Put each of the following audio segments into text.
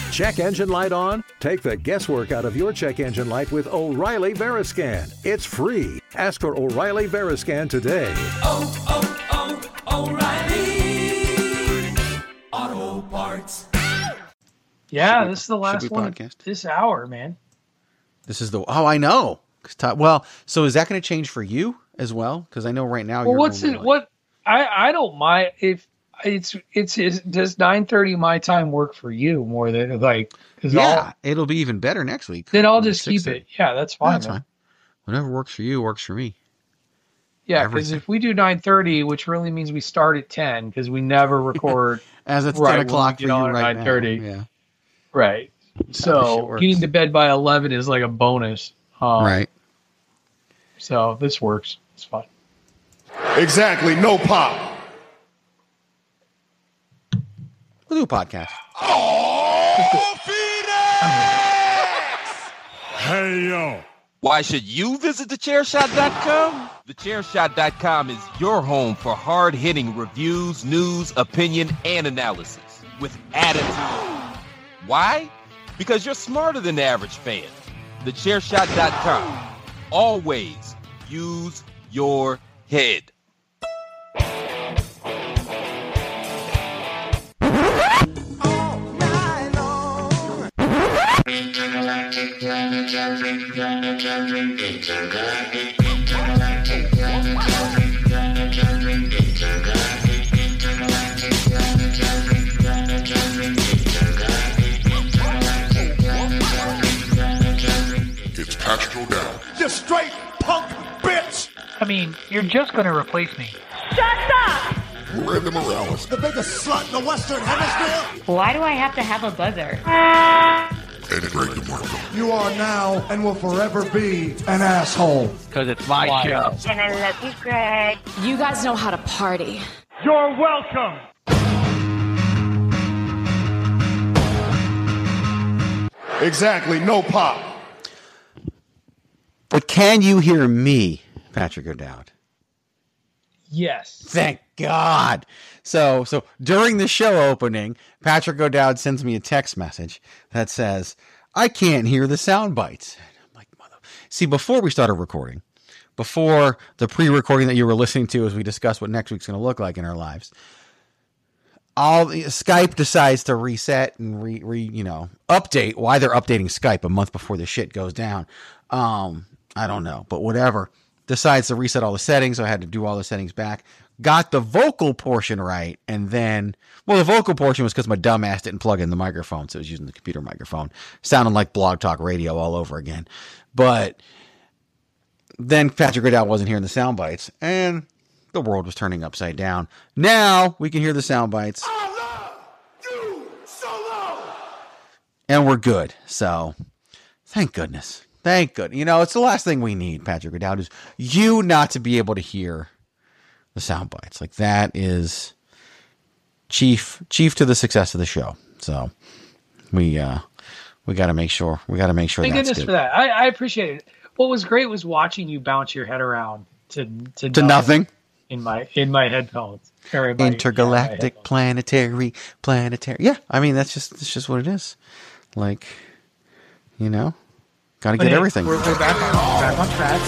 Check engine light on? Take the guesswork out of your check engine light with O'Reilly Veriscan. It's free. Ask for O'Reilly Veriscan today. O'Reilly Auto Parts. Yeah, this is the last one this hour, man. This is I know. Well, so is that going to change for you as well? Because I know right now I don't mind if does 9:30 my time work for you more than it'll be even better next week. Then I'll just keep it. Yeah, that's fine. That's fine. Whatever works for you works for me. Yeah, because if we do 9:30, which really means we start at 10, because we never record as it's 10 o'clock for you right 9:30. now. Yeah, right. So getting to bed by 11 is like a bonus. Right. So this works. It's fine. Exactly. No pop. We'll do a podcast. Oh, Phoenix! Hey, yo. Why should you visit thechairshot.com? Thechairshot.com is your home for hard-hitting reviews, news, opinion, and analysis with attitude. Why? Because you're smarter than the average fan. Thechairshot.com. Always use your head. It's Patrick O'Dowd. You straight punk bitch! I mean, you're just going to replace me. Shut up! Randy Morales. The biggest slut in the Western Hemisphere. Why do I have to have a buzzer? And Greg DeMarco. You are now and will forever be an asshole. Because it's my show. And I love you, Greg. You guys know how to party. You're welcome. Exactly. No pop. But can you hear me, Patrick O'Dowd? Yes. Thank God. So during the show opening, Patrick O'Dowd sends me a text message that says, I can't hear the sound bites. I'm like, see, before we started recording, before the pre-recording that you were listening to as we discuss what next week's going to look like in our lives, Skype decides to reset and update. Why they're updating Skype a month before the shit goes down. I don't know, but whatever. Decides to reset all the settings. So I had to do all the settings back. Got the vocal portion right. And then, the vocal portion was because my dumb ass didn't plug in the microphone. So I was using the computer microphone. Sounded like Blog Talk Radio all over again. But then Patrick O'Dowd wasn't hearing the sound bites. And the world was turning upside down. Now we can hear the sound bites. I love you so. And we're good. So thank goodness. Thank goodness. It's the last thing we need, Patrick O'Dowd, is you not to be able to hear the sound bites. Like, that is chief to the success of the show. So we got to make sure. We got to make sure. Thank that's goodness good. for that. I appreciate it. What was great was watching you bounce your head around to nothing in my headphones. Intergalactic, planetary. Yeah, I mean that's just what it is. Like, got to get everything. We're back on track.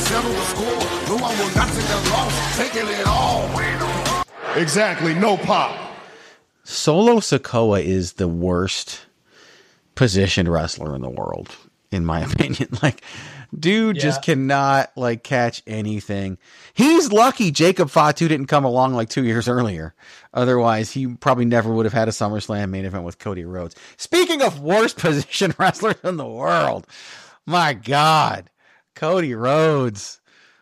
Exactly. No pop. Solo Sikoa is the worst positioned wrestler in the world, in my opinion. Like, dude just cannot catch anything. He's lucky Jacob Fatu didn't come along 2 years earlier. Otherwise, he probably never would have had a SummerSlam main event with Cody Rhodes. Speaking of worst positioned wrestlers in the world, my God, Cody Rhodes,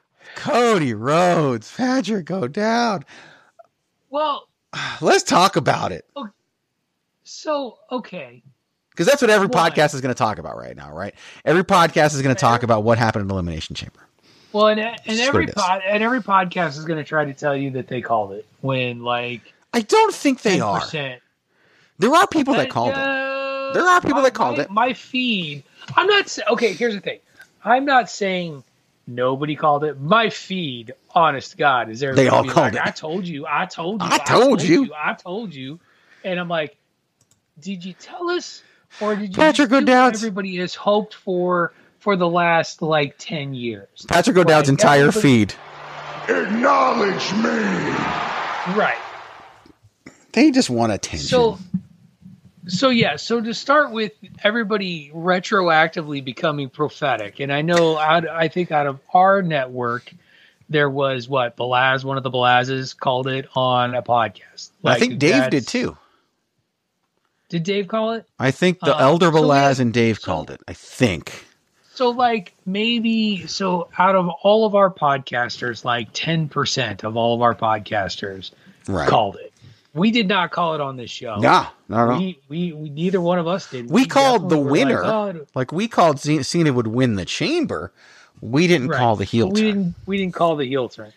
Patrick O'Dowd. Well, let's talk about it. So, okay. Because that's what every podcast is going to talk about right now, right? Every podcast is going to talk about what happened in Elimination Chamber. Well, and every podcast is going to try to tell you that they called it when I don't think they 10%. Are. There are people that called it. There are people that called it. My feed. I'm not. Okay, here's the thing. I'm not saying nobody called it. My feed, honest to God, is everybody. They all called it. I told you. I told you. And I'm like, did you tell us Or did you Patrick do what O'Dowd's everybody has hoped for the last, 10 years? Patrick O'Dowd's entire feed. Acknowledge me. Right. They just want attention. So to start with, everybody retroactively becoming prophetic, and I know, I think out of our network, there was one of the Balazes called it on a podcast. I think Dave did too. Did Dave call it? I think the Elder Balaz and Dave called it. I think. So maybe out of all of our podcasters, 10% of all of our podcasters called it. We did not call it on this show. No. We neither one of us did. We called the winner. We called Cena would win the chamber. We didn't call the heel turn. We didn't call the heel turn.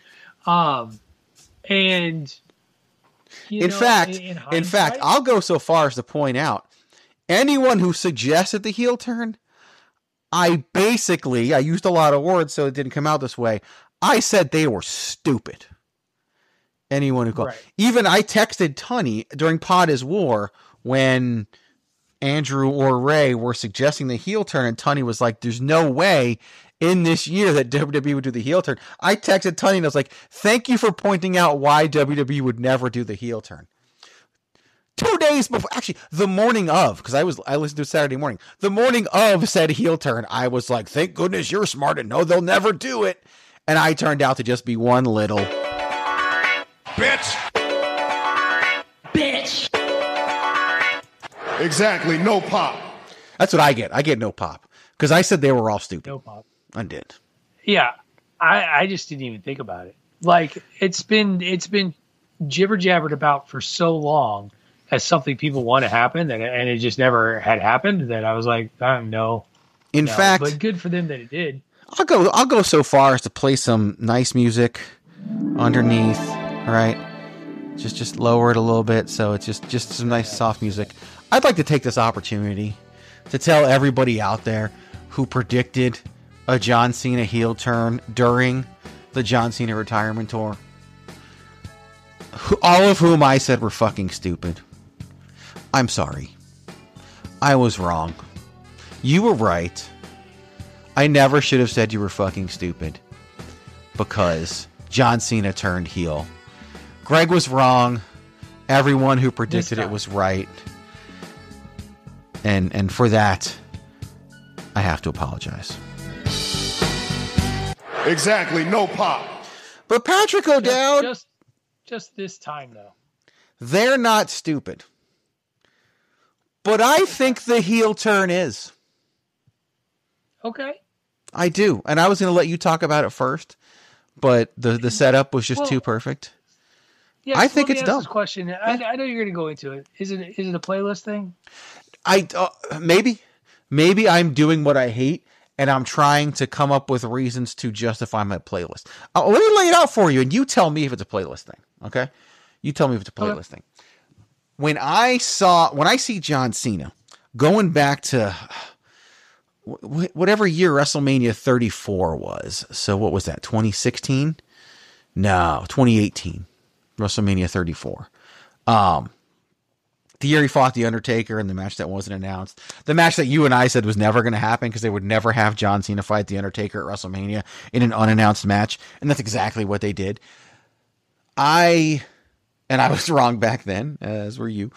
And in fact, I'll go so far as to point out anyone who suggested the heel turn, I used a lot of words so it didn't come out this way. I said they were stupid. Anyone who called. Right. Even I texted Tunney during Pod is War when Andrew or Ray were suggesting the heel turn, and Tunney was like, there's no way in this year that WWE would do the heel turn. I texted Tunney and I was like, thank you for pointing out why WWE would never do the heel turn. 2 days before, actually, the morning of, because I listened to it Saturday morning. The morning of said heel turn, I was like, thank goodness you're smart and know they'll never do it. And I turned out to just be one little bitch. Exactly, no pop. That's what I get. I get no pop. Because I said they were all stupid. No pop. I did. Yeah. I just didn't even think about it. It's been jibber jabbered about for so long as something people want to happen, and it just never had happened, that I was like, no. In fact, but good for them that it did. I'll go so far as to play some nice music underneath, right? Just lower it a little bit, so it's just some nice soft music. I'd like to take this opportunity to tell everybody out there who predicted a John Cena heel turn during the John Cena retirement tour, all of whom I said were fucking stupid. I'm sorry. I was wrong. You were right. I never should have said you were fucking stupid, because John Cena turned heel. Greg was wrong. Everyone who predicted it was right. And for that, I have to apologize. Exactly, no pop. But Patrick O'Dowd, just this time though, they're not stupid. But I think the heel turn is. Okay. I do. And I was going to let you talk about it first, but the setup was just too perfect. Yeah, I think it's dumb. This question. I know you're going to go into it. Is it a playlist thing? Maybe I'm doing what I hate, and I'm trying to come up with reasons to justify my playlist. Let me lay it out for you, and you tell me if it's a playlist thing. Okay, you tell me if it's a playlist thing. When I see John Cena going back to whatever year WrestleMania 34 was, so what was that? 2016? No, 2018. WrestleMania 34. The year he fought The Undertaker in the match that wasn't announced. The match that you and I said was never going to happen because they would never have John Cena fight The Undertaker at WrestleMania in an unannounced match. And that's exactly what they did. I was wrong back then, as were you.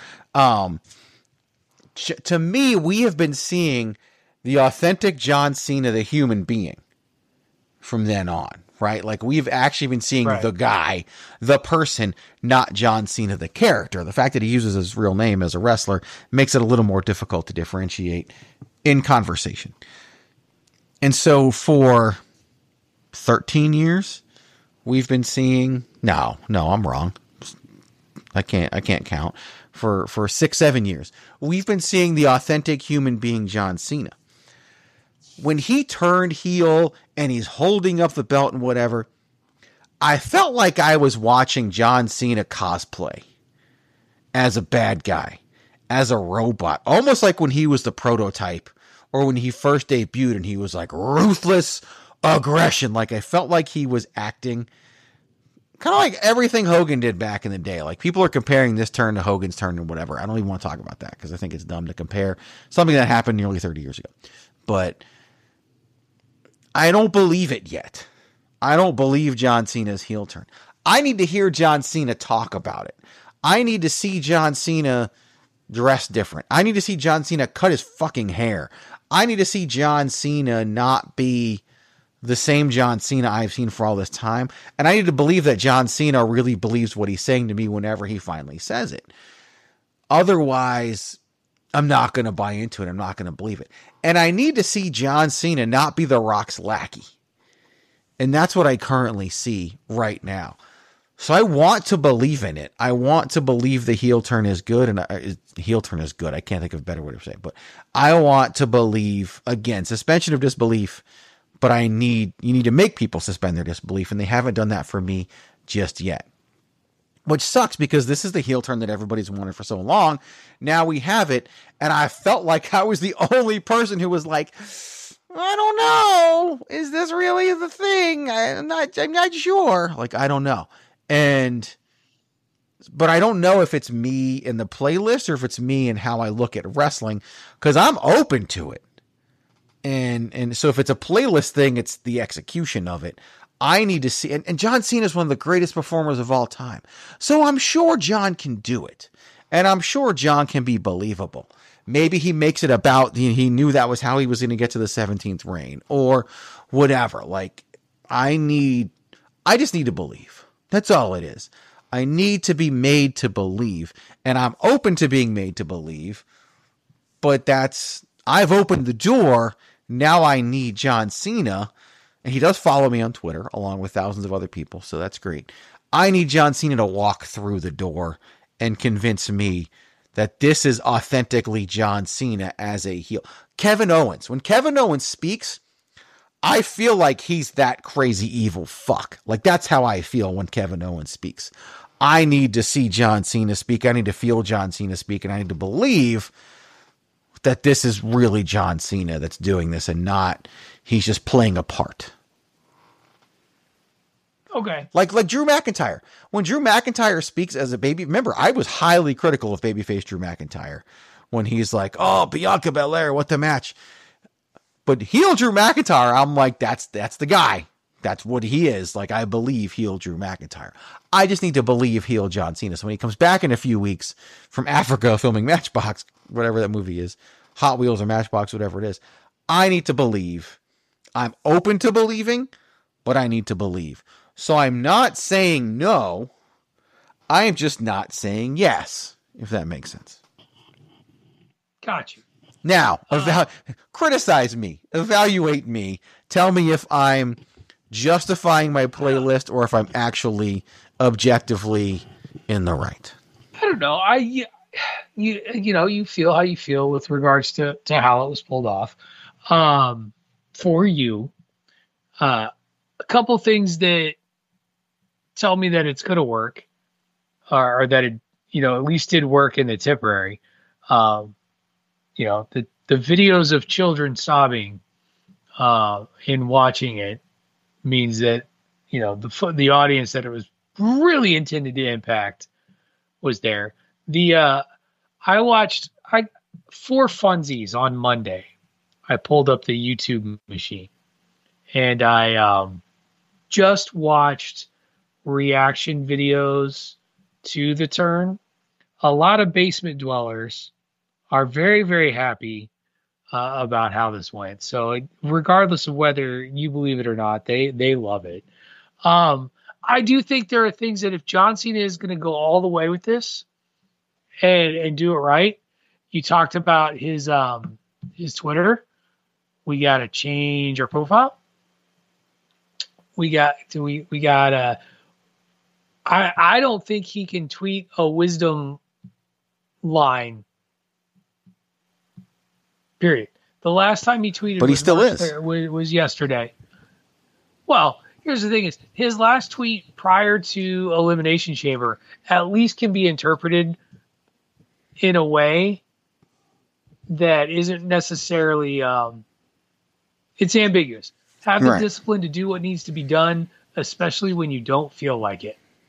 To me, we have been seeing the authentic John Cena, the human being, from then on. Right? Like, we've actually been seeing the guy, the person, not John Cena, the character. The fact that he uses his real name as a wrestler makes it a little more difficult to differentiate in conversation. And so for 13 years, we've been seeing, no, I'm wrong. I can't count. For 6-7 years, we've been seeing the authentic human being John Cena. When he turned heel and he's holding up the belt and whatever, I felt like I was watching John Cena cosplay as a bad guy, as a robot, almost like when he was the prototype or when he first debuted and he was like ruthless aggression. Like, I felt like he was acting kind of like everything Hogan did back in the day. Like, people are comparing this turn to Hogan's turn and whatever. I don't even want to talk about that because I think it's dumb to compare something that happened nearly 30 years ago. But I don't believe it yet. I don't believe John Cena's heel turn. I need to hear John Cena talk about it. I need to see John Cena dress different. I need to see John Cena cut his fucking hair. I need to see John Cena not be the same John Cena I've seen for all this time. And I need to believe that John Cena really believes what he's saying to me whenever he finally says it. Otherwise, I'm not going to buy into it. I'm not going to believe it. And I need to see John Cena not be The Rock's lackey. And that's what I currently see right now. So I want to believe in it. I want to believe the heel turn is good. And heel turn is good. I can't think of a better way to say it. But I want to believe, again, suspension of disbelief. But you need to make people suspend their disbelief. And they haven't done that for me just yet. Which sucks because this is the heel turn that everybody's wanted for so long. Now we have it. And I felt like I was the only person who was like, I don't know. Is this really the thing? I'm not sure. Like, I don't know. But I don't know if it's me in the playlist or if it's me and how I look at wrestling, because I'm open to it. And so if it's a playlist thing, it's the execution of it. I need to see, and John Cena is one of the greatest performers of all time. So I'm sure John can do it. And I'm sure John can be believable. Maybe he makes it about, he knew that was how he was going to get to the 17th reign or whatever. Like, I just need to believe. That's all it is. I need to be made to believe, and I'm open to being made to believe, but I've opened the door. Now I need John Cena, and he does follow me on Twitter along with thousands of other people. So that's great. I need John Cena to walk through the door and convince me that this is authentically John Cena as a heel. Kevin Owens, when Kevin Owens speaks, I feel like he's that crazy evil fuck. Like, that's how I feel when Kevin Owens speaks. I need to see John Cena speak. I need to feel John Cena speak. And I need to believe that this is really John Cena that's doing this and not he's just playing a part. Okay. Like Drew McIntyre. When Drew McIntyre speaks as a baby, remember, I was highly critical of babyface Drew McIntyre when he's like, oh, Bianca Belair, what the match. But heel Drew McIntyre, I'm like, that's the guy. That's what he is. Like, I believe heel Drew McIntyre. I just need to believe heel John Cena. So when he comes back in a few weeks from Africa filming Matchbox, whatever that movie is, Hot Wheels or Matchbox, whatever it is, I need to believe. I'm open to believing, but I need to believe. So I'm not saying no. I am just not saying yes, if that makes sense. Got you. Now, criticize me, evaluate me, tell me if I'm justifying my playlist or if I'm actually objectively in the right. I don't know. You feel how you feel with regards to how it was pulled off. For you, a couple things that tell me that it's going to work, or that it, at least did work in the Tipperary. The videos of children sobbing in watching it means that, the audience that it was really intended to impact was there. I watched for funsies on Monday. I pulled up the YouTube machine and I just watched reaction videos to the turn. A lot of basement dwellers are very, very happy about how this went. So regardless of whether you believe it or not, they love it. I do think there are things that if John Cena is going to go all the way with this and do it right, you talked about his Twitter. We got to change our profile. I don't think he can tweet a wisdom line. Period. The last time he tweeted, but he still is, was yesterday. Well, here's the thing: is his last tweet prior to Elimination Chamber at least can be interpreted in a way that isn't necessarily. It's ambiguous. Have the discipline to do what needs to be done, especially when you don't feel like it.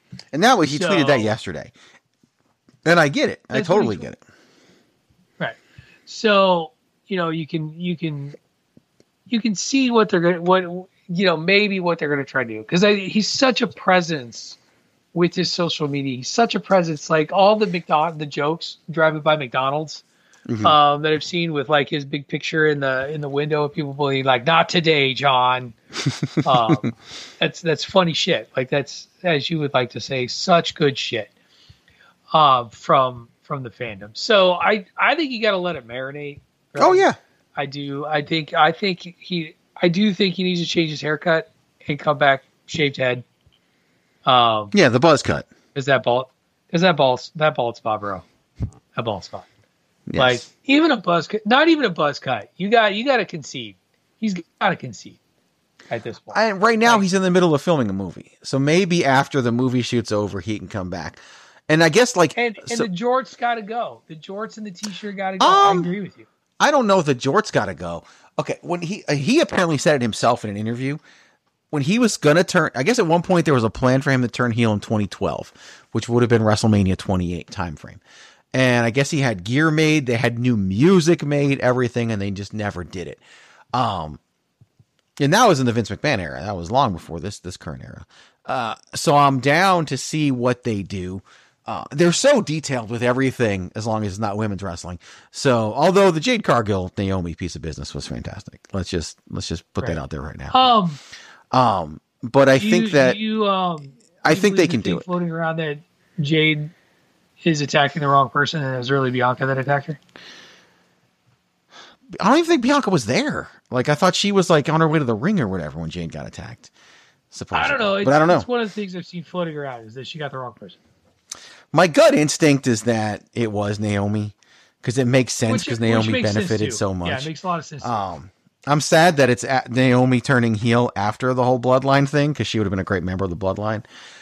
And that was he tweeted that yesterday. And I get it. I totally get it. Right. So, you can see what they're going to, maybe what they're going to try to do. Because he's such a presence with his social media. He's such a presence. Like all the jokes driving by McDonald's that I've seen with like his big picture in the window of people being like, "Not today, John." That's funny shit. Like that's, as you would like to say, such good shit from the fandom. So I think you got to let it marinate. Right? Oh yeah, I do. I do think he needs to change his haircut and come back shaved head. The buzz cut. Is that bald spot, bro? A bald spot. Yes. Like even a buzz cut, not even a buzz cut. You got to concede. He's got to concede at this point. Right now, he's in the middle of filming a movie, so maybe after the movie shoot's over, he can come back. And I guess the jorts got to go. The jorts and the t-shirt got to go. I agree with you. I don't know if the jorts got to go. Okay, when he apparently said it himself in an interview. When he was going to turn, I guess at one point there was a plan for him to turn heel in 2012, which would have been WrestleMania 28 timeframe. And I guess he had gear made, they had new music made, everything, and they just never did it. And that was in the Vince McMahon era. That was long before this current era. So I'm down to see what they do. They're so detailed with everything as long as it's not women's wrestling. So although the Jade Cargill Naomi piece of business was fantastic, let's just put that out there right now. But I think that I think they can do it. Floating around that Jade is attacking the wrong person, and it was really Bianca that attacked her. I don't even think Bianca was there. Like I thought she was like on her way to the ring or whatever when Jade got attacked. Supposedly. I don't know, but I don't know. It's one of the things I've seen floating around is that she got the wrong person. My gut instinct is that it was Naomi because it makes sense because Naomi benefited so much. Yeah, it makes a lot of sense. I'm sad that it's Naomi turning heel after the whole Bloodline thing because she would have been a great member of the Bloodline.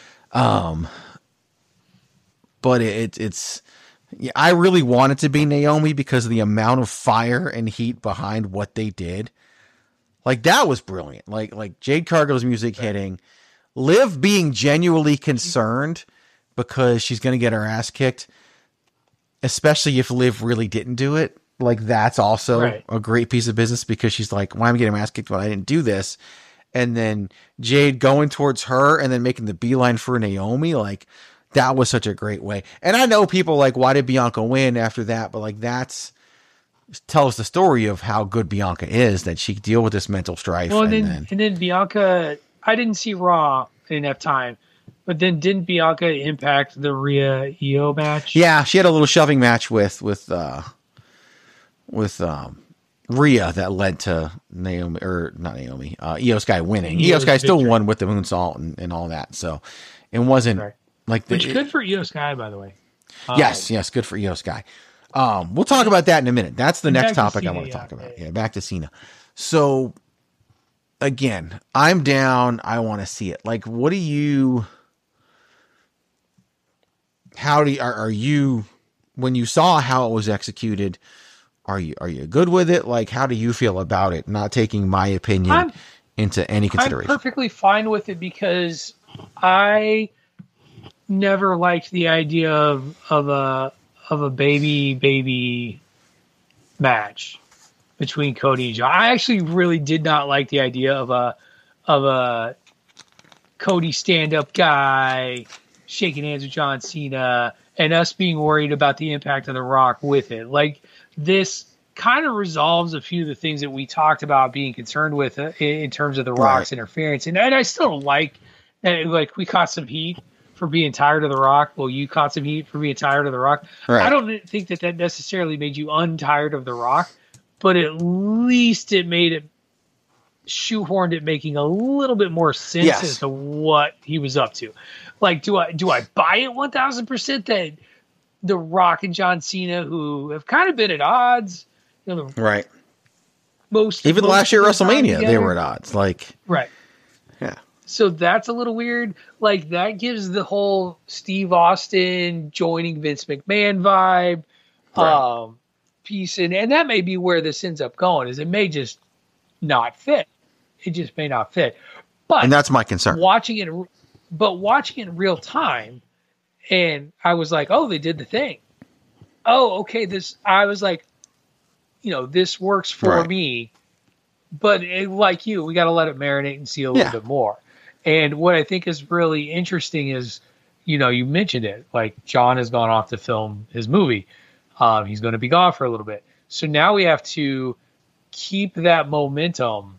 But it's I really want it to be Naomi because of the amount of fire and heat behind what they did. Like that was brilliant. Like Jade Cargill's music hitting, Liv being genuinely concerned because she's going to get her ass kicked, especially if Liv really didn't do it. Like that's also a great piece of business because she's like, why am I getting my ass kicked when I didn't do this? And then Jade going towards her and then making the beeline for Naomi. Like that was such a great way. And I know people like, why did Bianca win after that? But like, tells the story of how good Bianca is, that she could deal with this mental strife. Well, and then Bianca, I didn't see Raw. I didn't have time. But then didn't Bianca impact the Rhea Io match? Yeah, she had a little shoving match with Rhea that led to Naomi, or not Naomi, Io Sky winning. Io Sky still won with the moonsault and all that. So it wasn't which good for Io Sky, by the way. Yes, good for Io Sky. We'll talk about that in a minute. That's the next topic I want to talk about. Yeah, back to Cena. So again, I'm down. I want to see it. Like, what do you? Are you, when you saw how it was executed, are you good with it? Like, how do you feel about it? Not taking my opinion into any consideration. I'm perfectly fine with it because I never liked the idea of a baby match between Cody and John. I actually really did not like the idea of a Cody stand-up guy shaking hands with John Cena and us being worried about the impact of The Rock with it. Like, this kind of resolves a few of the things that we talked about being concerned with in terms of The Rock's interference. And I still don't like we caught some heat for being tired of The Rock. Well, you caught some heat for being tired of The Rock. Right. I don't think that necessarily made you untired of The Rock, but at least it made it shoehorned it making a little bit more sense as to what he was up to. Like, do I buy it 1,000% that The Rock and John Cena, who have kind of been at odds, most last year at WrestleMania they were at odds. Yeah. So that's a little weird. Like, that gives the whole Steve Austin joining Vince McMahon vibe piece, and that may be where this ends up going. Is it may just not fit. It just may not fit. But and that's my concern. Watching it But watching it in real time, and I was like, oh, they did the thing. Oh, okay. I was like, this works for me. But like you, we got to let it marinate and see a little bit more. And what I think is really interesting is, you mentioned it. Like, John has gone off to film his movie. He's going to be gone for a little bit. So now we have to keep that momentum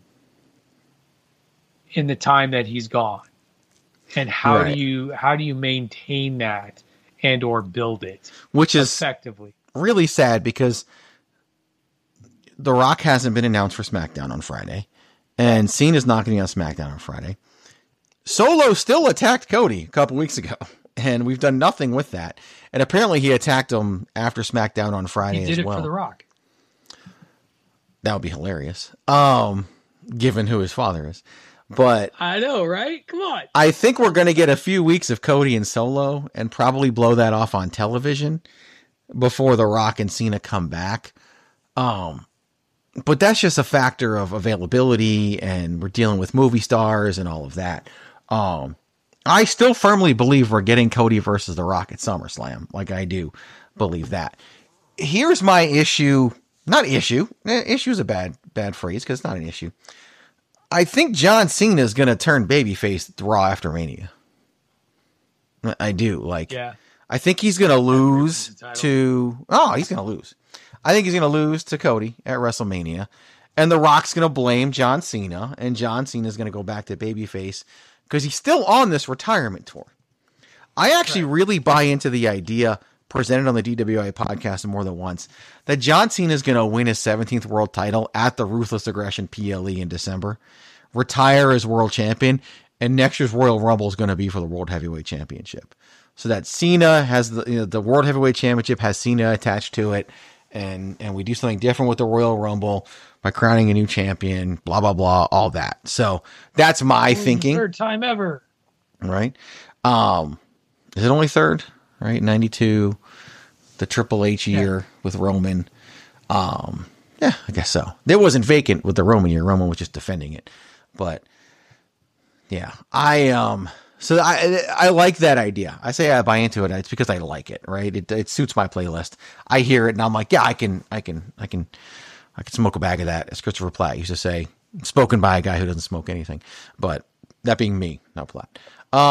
in the time that he's gone. And how do you maintain that and or build it, which is effectively really sad, because The Rock hasn't been announced for SmackDown on Friday, and Cena's not going to be on SmackDown on Friday. Solo still attacked Cody a couple weeks ago, and we've done nothing with that. And apparently he attacked him after SmackDown on Friday as well. He did it for The Rock. That would be hilarious, given who his father is. But I know, right? Come on. I think we're going to get a few weeks of Cody and Solo and probably blow that off on television before The Rock and Cena come back. But that's just a factor of availability, and we're dealing with movie stars and all of that. I still firmly believe we're getting Cody versus The Rock at SummerSlam. Like, I do believe that. Here's my issue. Not issue. Issue is a bad phrase, because it's not an issue. I think John Cena is going to turn babyface at Raw after Mania. I do. I think he's going to lose to... Oh, he's going to lose. I think he's going to lose to Cody at WrestleMania. And The Rock's going to blame John Cena. And John Cena's going to go back to babyface because he's still on this retirement tour. I actually really buy into the idea, presented on the DWI podcast more than once, that John Cena is going to win his 17th world title at the Ruthless Aggression PLE in December, retire as world champion, and next year's Royal Rumble is going to be for the World Heavyweight Championship. So that Cena has the World Heavyweight Championship has Cena attached to it, and we do something different with the Royal Rumble by crowning a new champion, blah, blah, blah, all that. So that's my thinking. Third time ever. Right? Is it only third? Right? 92, the Triple H year with Roman. Yeah, I guess so. It wasn't vacant with the Roman year. Roman was just defending it. But yeah, so I like that idea. I say I buy into it. It's because I like it, right? It suits my playlist. I hear it and I'm like, yeah, I can smoke a bag of that, as Christopher Platt used to say, spoken by a guy who doesn't smoke anything. But that being me, not Platt.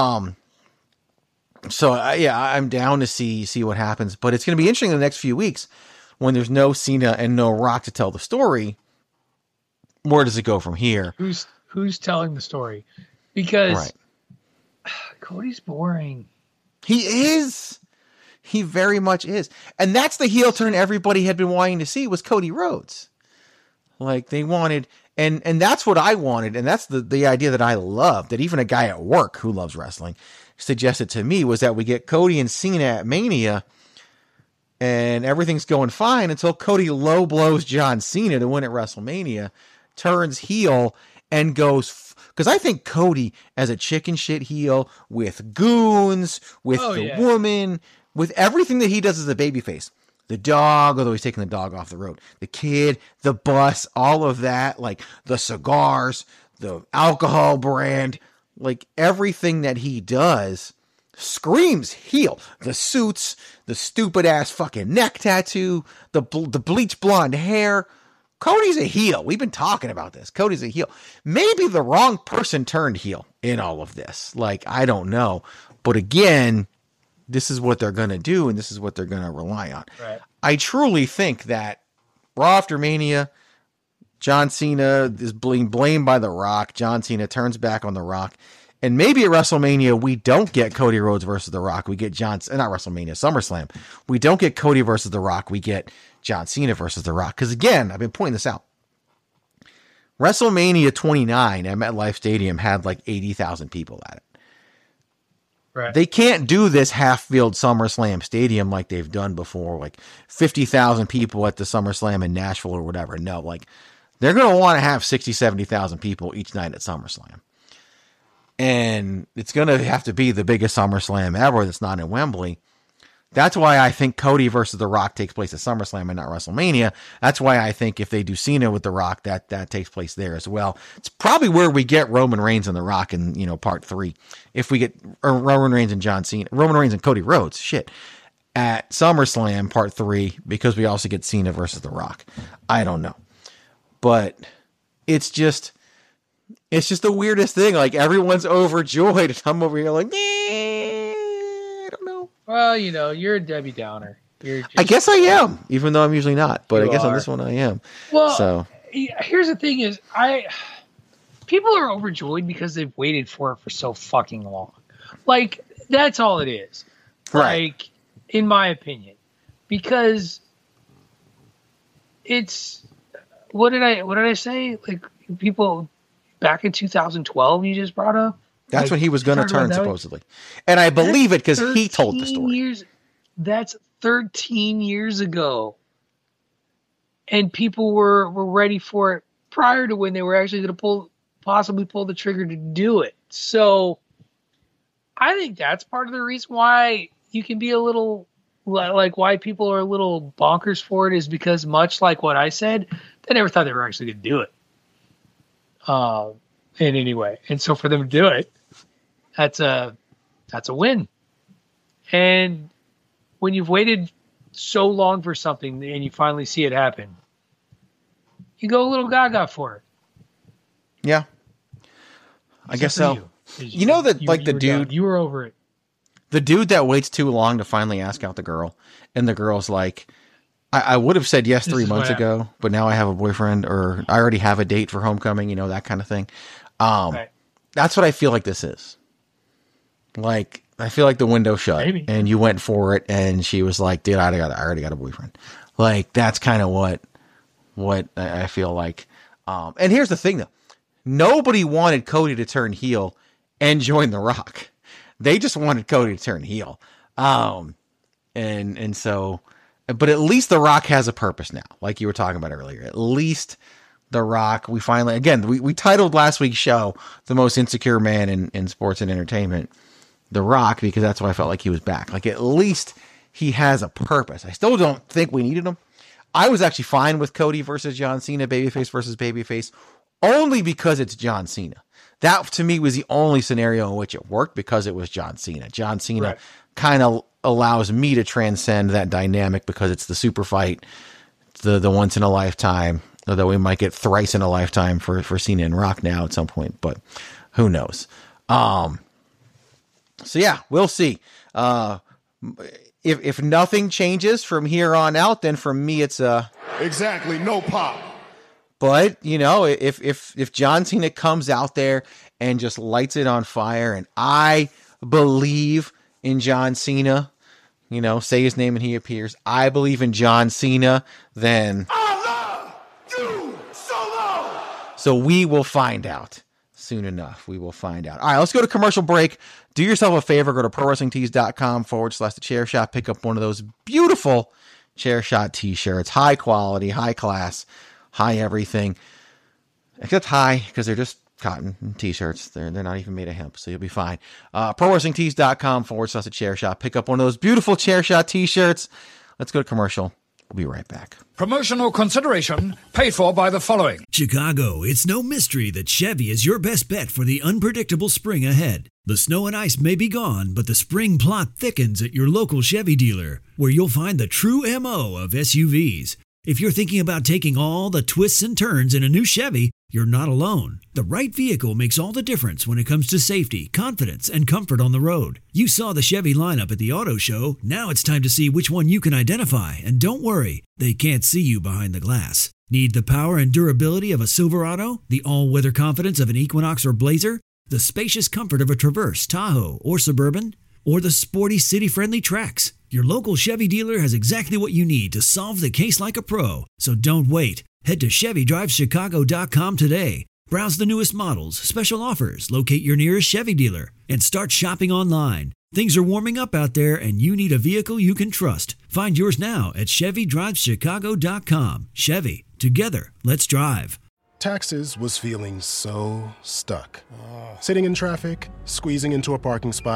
So I'm down to see what happens, but it's going to be interesting in the next few weeks when there's no Cena and no Rock to tell the story. Where does it go from here? Who's telling the story? Because Cody's boring. He is. He very much is. And that's the heel turn everybody had been wanting to see, was Cody Rhodes. Like, they wanted, and that's what I wanted, and that's the idea that I love, that even a guy at work who loves wrestling suggested to me, was that we get Cody and Cena at Mania, and everything's going fine until Cody low blows John Cena to win at WrestleMania, turns heel, and goes... Because I think Cody, as a chicken shit heel, with goons, with woman, with everything that he does as a babyface, the dog, although he's taking the dog off the road, the kid, the bus, all of that, like the cigars, the alcohol brand, like everything that he does screams heel. The suits, the stupid ass fucking neck tattoo, the bleach blonde hair. Cody's a heel. We've been talking about this. Cody's a heel. Maybe the wrong person turned heel in all of this. Like, I don't know. But again, this is what they're going to do, and this is what they're going to rely on. Right. I truly think that Raw after Mania, John Cena is being blamed by The Rock. John Cena turns back on The Rock. And maybe at WrestleMania, we don't get Cody Rhodes versus The Rock. We get not WrestleMania, SummerSlam. We don't get Cody versus The Rock. We get John Cena versus The Rock. Because again, I've been pointing this out. WrestleMania 29 at MetLife Stadium had like 80,000 people at it. Right. They can't do this half-filled SummerSlam stadium like they've done before, like 50,000 people at the SummerSlam in Nashville or whatever. No, like they're going to want to have 60, 70,000 people each night at SummerSlam. And it's going to have to be the biggest SummerSlam ever that's not in Wembley. That's why I think Cody versus The Rock takes place at SummerSlam and not WrestleMania. That's why I think if they do Cena with The Rock, that takes place there as well. It's probably where we get Roman Reigns and The Rock in, part 3. If we get Roman Reigns and Roman Reigns and Cody Rhodes, at SummerSlam part 3, because we also get Cena versus The Rock. I don't know. But it's just the weirdest thing. Like, everyone's overjoyed, and I'm over here like, I don't know. Well, you're a Debbie Downer. I guess I am, even though I'm usually not. But I guess on this one I am. Well, so here's the thing: is people are overjoyed because they've waited for it for so fucking long. Like, that's all it is. Right. Like, in my opinion, because it's what did I say? Like, people back in 2012, you just brought up. That's when he was going to turn, supposedly. And I believe it because he told the story. That's 13 years ago. And people were ready for it prior to when they were actually going to possibly pull the trigger to do it. So I think that's part of the reason why you can be a little, like, why people are a little bonkers for it is because, much like what I said, they never thought they were actually going to do it. In any way. And so for them to do it, that's a win. And when you've waited so long for something and you finally see it happen, you go a little gaga for it. Yeah. I guess so. You know that, like, the dude, you were over it. The dude that waits too long to finally ask out the girl, and the girl's like, I would have said yes 3 months ago, but now I have a boyfriend, or I already have a date for homecoming, that kind of thing. Right. That's what I feel like this is. Like, I feel like the window shut. Maybe. And you went for it, and she was like, dude, I already got a boyfriend. Like, that's kind of what I feel like. And here's the thing, though. Nobody wanted Cody to turn heel and join The Rock. They just wanted Cody to turn heel. And so, but at least The Rock has a purpose now, like you were talking about earlier. At least The Rock, we finally, again, we titled last week's show The Most Insecure Man in Sports and Entertainment, The Rock, because that's why I felt like he was back. Like, at least he has a purpose. I still don't think we needed him. I was actually fine with Cody versus John Cena, babyface versus babyface, only because it's John Cena. That, to me, was the only scenario in which it worked, because it was John Cena. John Cena kind of allows me to transcend that dynamic, because it's the super fight, the once in a lifetime, although we might get thrice in a lifetime for Cena and Rock now at some point, but who knows? So yeah, we'll see. If nothing changes from here on out, then for me it's exactly no pop. But if John Cena comes out there and just lights it on fire, and I believe in John Cena, say his name and he appears, I believe in John Cena, then I love you solo. So we will find out soon enough. We will find out. All right, let's go to commercial break. Do yourself a favor. Go to ProWrestlingTees.com/thechairshot. Pick up one of those beautiful Chairshot t-shirts. High quality, high class, high everything. Except high, because they're just cotton t-shirts. They're not even made of hemp, so you'll be fine. ProWrestlingTees.com/thechairshot. Pick up one of those beautiful Chairshot t-shirts. Let's go to commercial. We'll be right back. Promotional consideration paid for by the following. Chicago, it's no mystery that Chevy is your best bet for the unpredictable spring ahead. The snow and ice may be gone, but the spring plot thickens at your local Chevy dealer, where you'll find the true MO of SUVs. If you're thinking about taking all the twists and turns in a new Chevy, you're not alone. The right vehicle makes all the difference when it comes to safety, confidence, and comfort on the road. You saw the Chevy lineup at the auto show. Now it's time to see which one you can identify. And don't worry, they can't see you behind the glass. Need the power and durability of a Silverado? The all-weather confidence of an Equinox or Blazer? The spacious comfort of a Traverse, Tahoe, or Suburban? Or the sporty city-friendly Trax? Your local Chevy dealer has exactly what you need to solve the case like a pro. So don't wait. Head to ChevyDriveChicago.com today. Browse the newest models, special offers, locate your nearest Chevy dealer, and start shopping online. Things are warming up out there, and you need a vehicle you can trust. Find yours now at ChevyDriveChicago.com. Chevy. Together, let's drive. Taxes was feeling so stuck. Sitting in traffic, squeezing into a parking spot,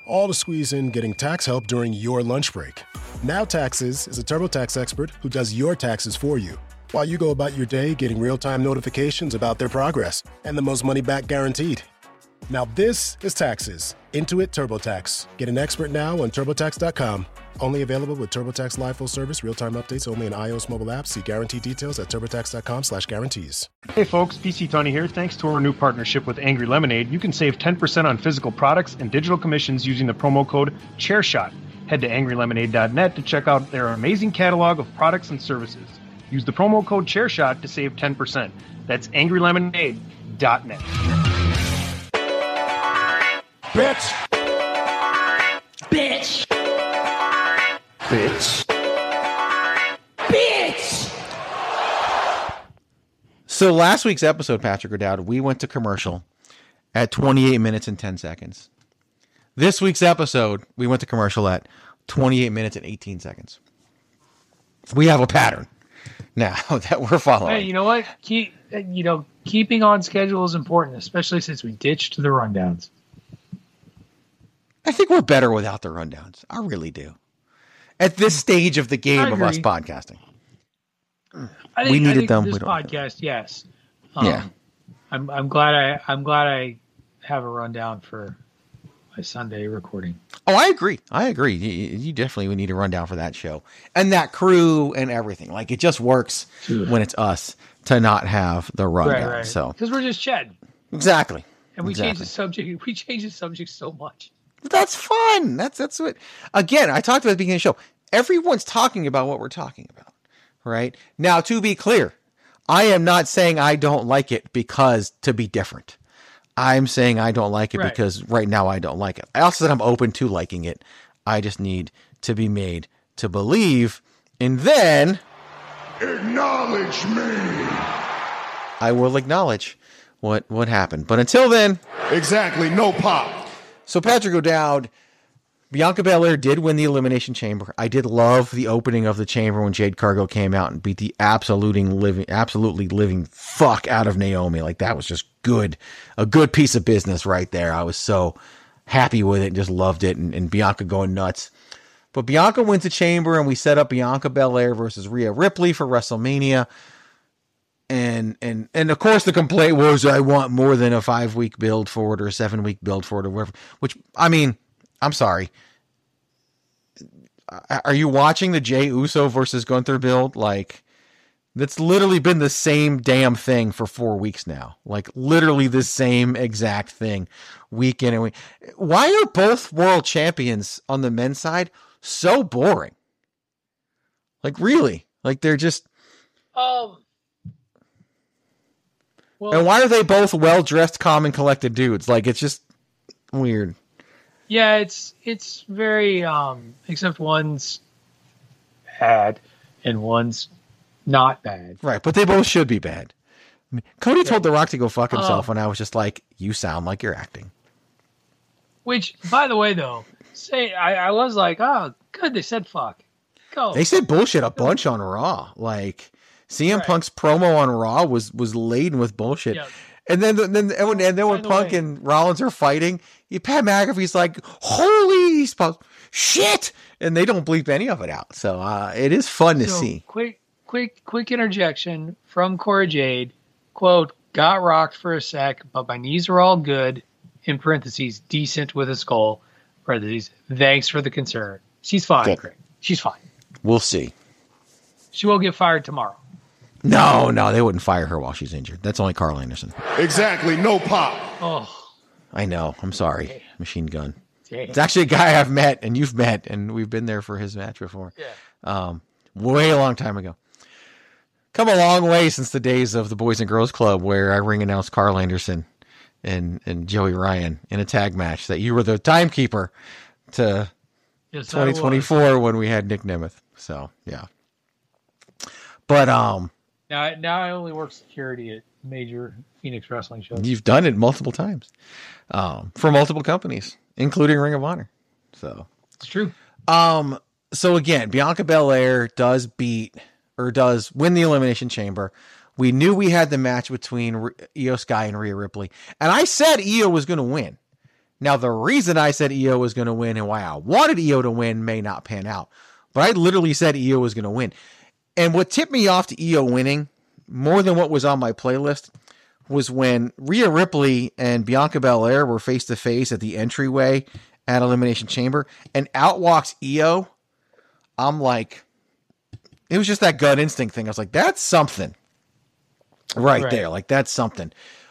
all to squeeze in getting tax help during your lunch break. Now Taxes is a TurboTax expert who does your taxes for you, while you go about your day getting real-time notifications about their progress and the most money back guaranteed. Now this is Taxes. Intuit TurboTax. Get an expert now on TurboTax.com. Only available with TurboTax Live Full Service. Real-time updates only in iOS mobile apps. See guarantee details at TurboTax.com/guarantees. Hey folks, PC Tony here. Thanks to our new partnership with Angry Lemonade, you can save 10% on physical products and digital commissions using the promo code ChairShot. Head to angrylemonade.net to check out their amazing catalog of products and services. Use the promo code ChairShot to save 10%. That's angrylemonade.net. Bitch! Bitch! Bitch! Bitch! So last week's episode, Patrick O'Dowd, we went to commercial at 28 minutes and 10 seconds. This week's episode, we went to commercial at 28 minutes and 18 seconds. We have a pattern now that we're following. Hey, you know what? Keeping on schedule is important, especially since we ditched the rundowns. I think we're better without the rundowns. I really do. At this stage of the game of us podcasting. We needed them. This podcast, yes. Yeah. I'm glad I have a rundown for my Sunday recording. Oh, I agree. You definitely would need a rundown for that show. And that crew and everything. Like, it just works when it's us to not have the rundown. Right. So because we're just chatting. Exactly. And we change the subject. We change the subject so much. That's fun. That's what. Again, I talked about at the beginning of the show. Everyone's talking about what we're talking about, right? Now, to be clear, I am not saying I don't like it because to be different. I'm saying I don't like it because right now I don't like it. I also said I'm open to liking it. I just need to be made to believe, and then acknowledge me. I will acknowledge what happened. But until then, exactly, no pop. So Patrick O'Dowd, Bianca Belair did win the Elimination Chamber. I did love the opening of the chamber when Jade Cargill came out and beat the absolutely living fuck out of Naomi. Like, that was just good. A good piece of business right there. I was so happy with it and just loved it. And Bianca going nuts. But Bianca wins the chamber and we set up Bianca Belair versus Rhea Ripley for WrestleMania. And of course the complaint was I want more than a 5-week build for it or a 7-week build for it or whatever. Which, I mean, I'm sorry. Are you watching the Jey Uso versus Gunther build? Like, that's literally been the same damn thing for 4 weeks now. Like, literally the same exact thing week in and week. Why are both world champions on the men's side so boring? Like, really? Like, they're just... Well, and why are they both well-dressed, calm, and collected dudes? Like, it's just weird. Yeah, it's very except one's bad and one's not bad. Right, but they both should be bad. I mean, Cody told The Rock to go fuck himself, and I was just like, you sound like you're acting. Which, by the way, though, I was like, oh, good, they said fuck. Go. They said bullshit a bunch on Raw. Like, CM Punk's promo on Raw was laden with bullshit. Yep. And then when Punk and Rollins are fighting, Pat McAfee's like, holy shit! And they don't bleep any of it out. So it is fun to see. Quick interjection from Cora Jade. Quote, got rocked for a sec, but my knees are all good. In parentheses, decent with a skull. Parentheses, thanks for the concern. She's fine, Craig. She's fine. We'll see. She won't get fired tomorrow. No, they wouldn't fire her while she's injured. That's only Carl Anderson. Exactly, no pop. Oh, I know. I'm sorry. Damn. Machine Gun. Damn. It's actually a guy I've met and you've met, and we've been there for his match before. Yeah. Way a long time ago. Come a long way since the days of the Boys and Girls Club where I ring announced Carl Anderson and Joey Ryan in a tag match that you were the timekeeper to 2024 when we had Nick Nemeth. So, yeah. But, Now I only work security at major Phoenix wrestling shows. You've done it multiple times for multiple companies, including Ring of Honor. So it's true. So again, Bianca Belair does win the Elimination Chamber. We knew we had the match between Io Sky and Rhea Ripley, and I said Io was going to win. Now, the reason I said Io was going to win and why I wanted Io to win may not pan out, but I literally said Io was going to win. And what tipped me off to Io winning more than what was on my playlist was when Rhea Ripley and Bianca Belair were face to face at the entryway at Elimination Chamber, and out walks Io. I'm like, it was just that gut instinct thing. I was like, that's something right there. Like, that's something.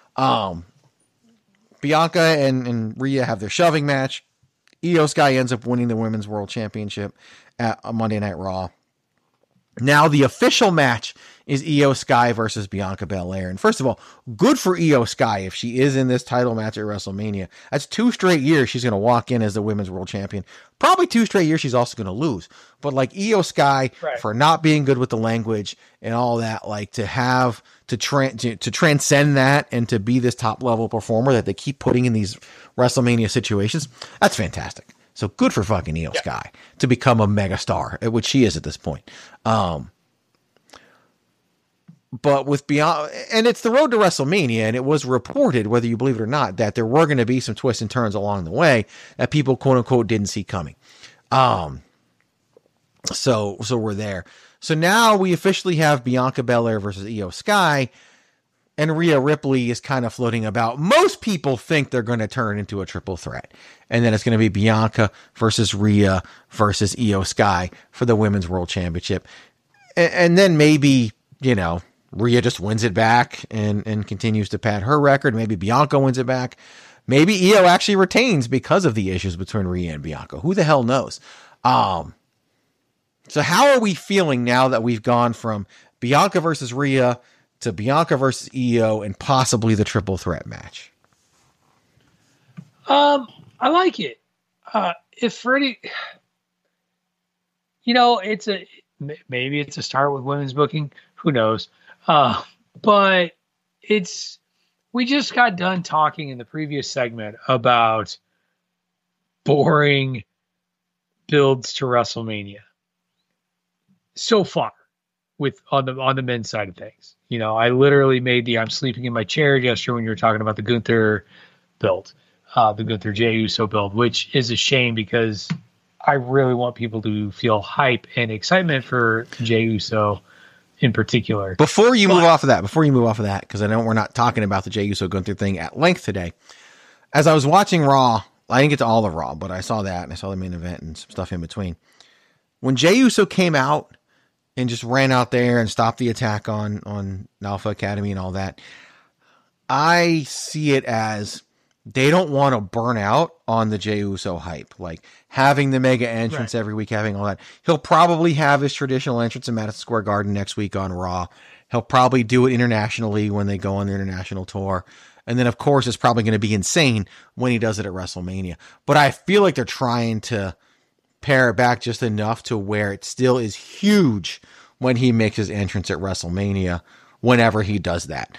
Bianca and Rhea have their shoving match. Io Sky ends up winning the Women's World Championship at Monday Night Raw. Now the official match is Io Sky versus Bianca Belair. And first of all, good for Io Sky if she is in this title match at WrestleMania. That's 2 straight years she's going to walk in as the Women's World Champion. Probably 2 straight years she's also going to lose. But like Io Sky, for not being good with the language and all that, like to have to transcend that and to be this top level performer that they keep putting in these WrestleMania situations, that's fantastic. So good for fucking Io Sky to become a mega star, which she is at this point. But with Bianca, and it's the road to WrestleMania, and it was reported, whether you believe it or not, that there were going to be some twists and turns along the way that people, quote unquote, didn't see coming. So we're there. So now we officially have Bianca Belair versus Io Sky, and Rhea Ripley is kind of floating about. Most people think they're going to turn into a triple threat, and then it's going to be Bianca versus Rhea versus Io Sky for the Women's World Championship. And then maybe, Rhea just wins it back and continues to pad her record. Maybe Bianca wins it back. Maybe Io actually retains because of the issues between Rhea and Bianca. Who the hell knows? So how are we feeling now that we've gone from Bianca versus Rhea to Bianca versus Io and possibly the triple threat match? I like it. If Freddie, maybe it's a start with women's booking. Who knows? But we just got done talking in the previous segment about boring builds to WrestleMania so far on the men's side of things. I literally made I'm sleeping in my chair gesture when you were talking about the Gunther build, the Gunther Jey Uso build, which is a shame because I really want people to feel hype and excitement for Jey Uso in particular. Before you move off of that, because I know we're not talking about the Jey Uso Gunther thing at length today. As I was watching Raw, I didn't get to all of Raw, but I saw that and I saw the main event and some stuff in between. When Jey Uso came out and just ran out there and stopped the attack on Alpha Academy and all that, I see it as they don't want to burn out on the Jey Uso hype, like having the mega entrance every week, having all that. He'll probably have his traditional entrance in Madison Square Garden next week on Raw. He'll probably do it internationally when they go on the international tour. And then, of course, it's probably going to be insane when he does it at WrestleMania. But I feel like they're trying to pare it back just enough to where it still is huge when he makes his entrance at WrestleMania, whenever he does that.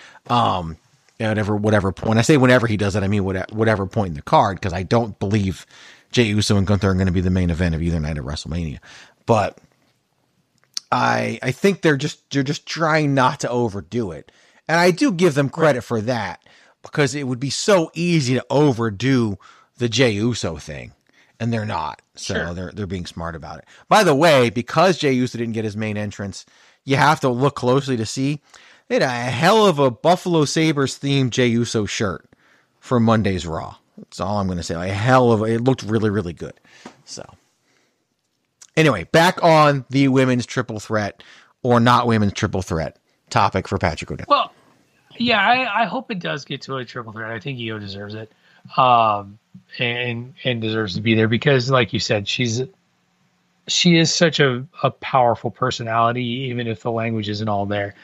At whatever point. I say whenever he does it, I mean whatever point in the card, because I don't believe Jey Uso and Gunther are going to be the main event of either night at WrestleMania. But I think they're just trying not to overdo it. And I do give them credit for that, because it would be so easy to overdo the Jey Uso thing, and they're not. So they're being smart about it. By the way, because Jey Uso didn't get his main entrance, you have to look closely to see they had a hell of a Buffalo Sabres themed Jey Uso shirt for Monday's Raw. That's all I'm going to say. It looked really, really good. So anyway, back on the women's triple threat or not women's triple threat topic for Patrick O'Dell. Well, yeah, I hope it does get to a triple threat. I think Io deserves it. And deserves to be there because, like you said, she is such a powerful personality, even if the language isn't all there.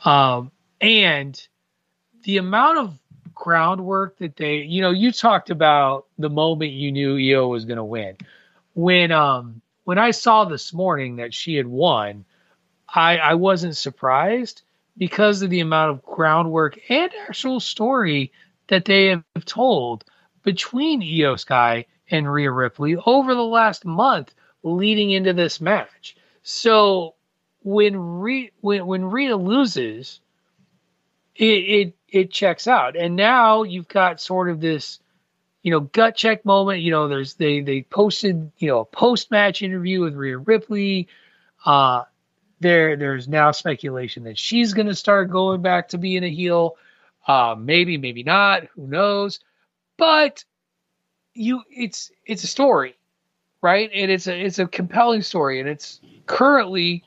And the amount of groundwork that you talked about the moment you knew Io was going to win. When I saw this morning that she had won, I wasn't surprised because of the amount of groundwork and actual story that they have told between Io Sky and Rhea Ripley over the last month leading into this match. So when Rhea loses, it checks out. And now you've got sort of this gut check moment. They posted, a post-match interview with Rhea Ripley. There's now speculation that she's going to start going back to being a heel. Maybe, maybe not. Who knows? But it's a story, right? And it's a compelling story, and it's currently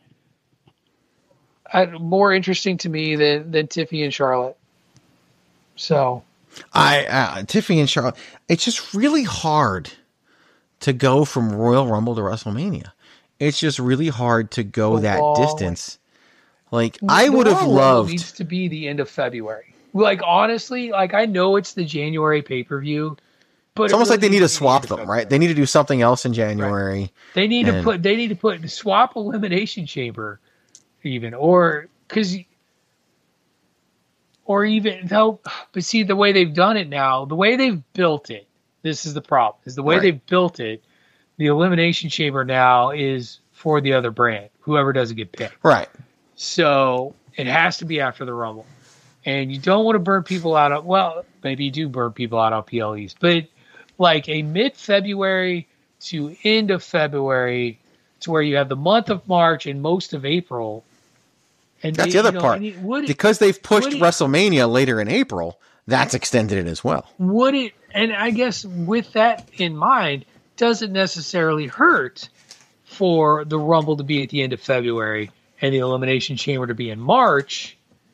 more interesting to me than Tiffany and Charlotte. So, Tiffany and Charlotte. It's just really hard to go from Royal Rumble to WrestleMania. It's just really hard to go that distance. Like, I would have loved. It needs to be the end of February. Like, honestly, I know it's the January pay-per-view, but it's almost like they need to swap them, right? They need to do something else in January. Right. They need to put swap Elimination Chamber, even, but see, the way they've done it now, the way they've built it, this is the problem, is the way they've built it, the Elimination Chamber now is for the other brand, whoever doesn't get picked. Right. So it has to be after the Rumble. And you don't want to burn people out maybe you do burn people out on PLEs, but like a mid-February to end of February to where you have the month of March and most of April. And that's the other part. Because they've pushed WrestleMania later in April, that's extended it as well. And I guess with that in mind, doesn't necessarily hurt for the Rumble to be at the end of February and the Elimination Chamber to be in March.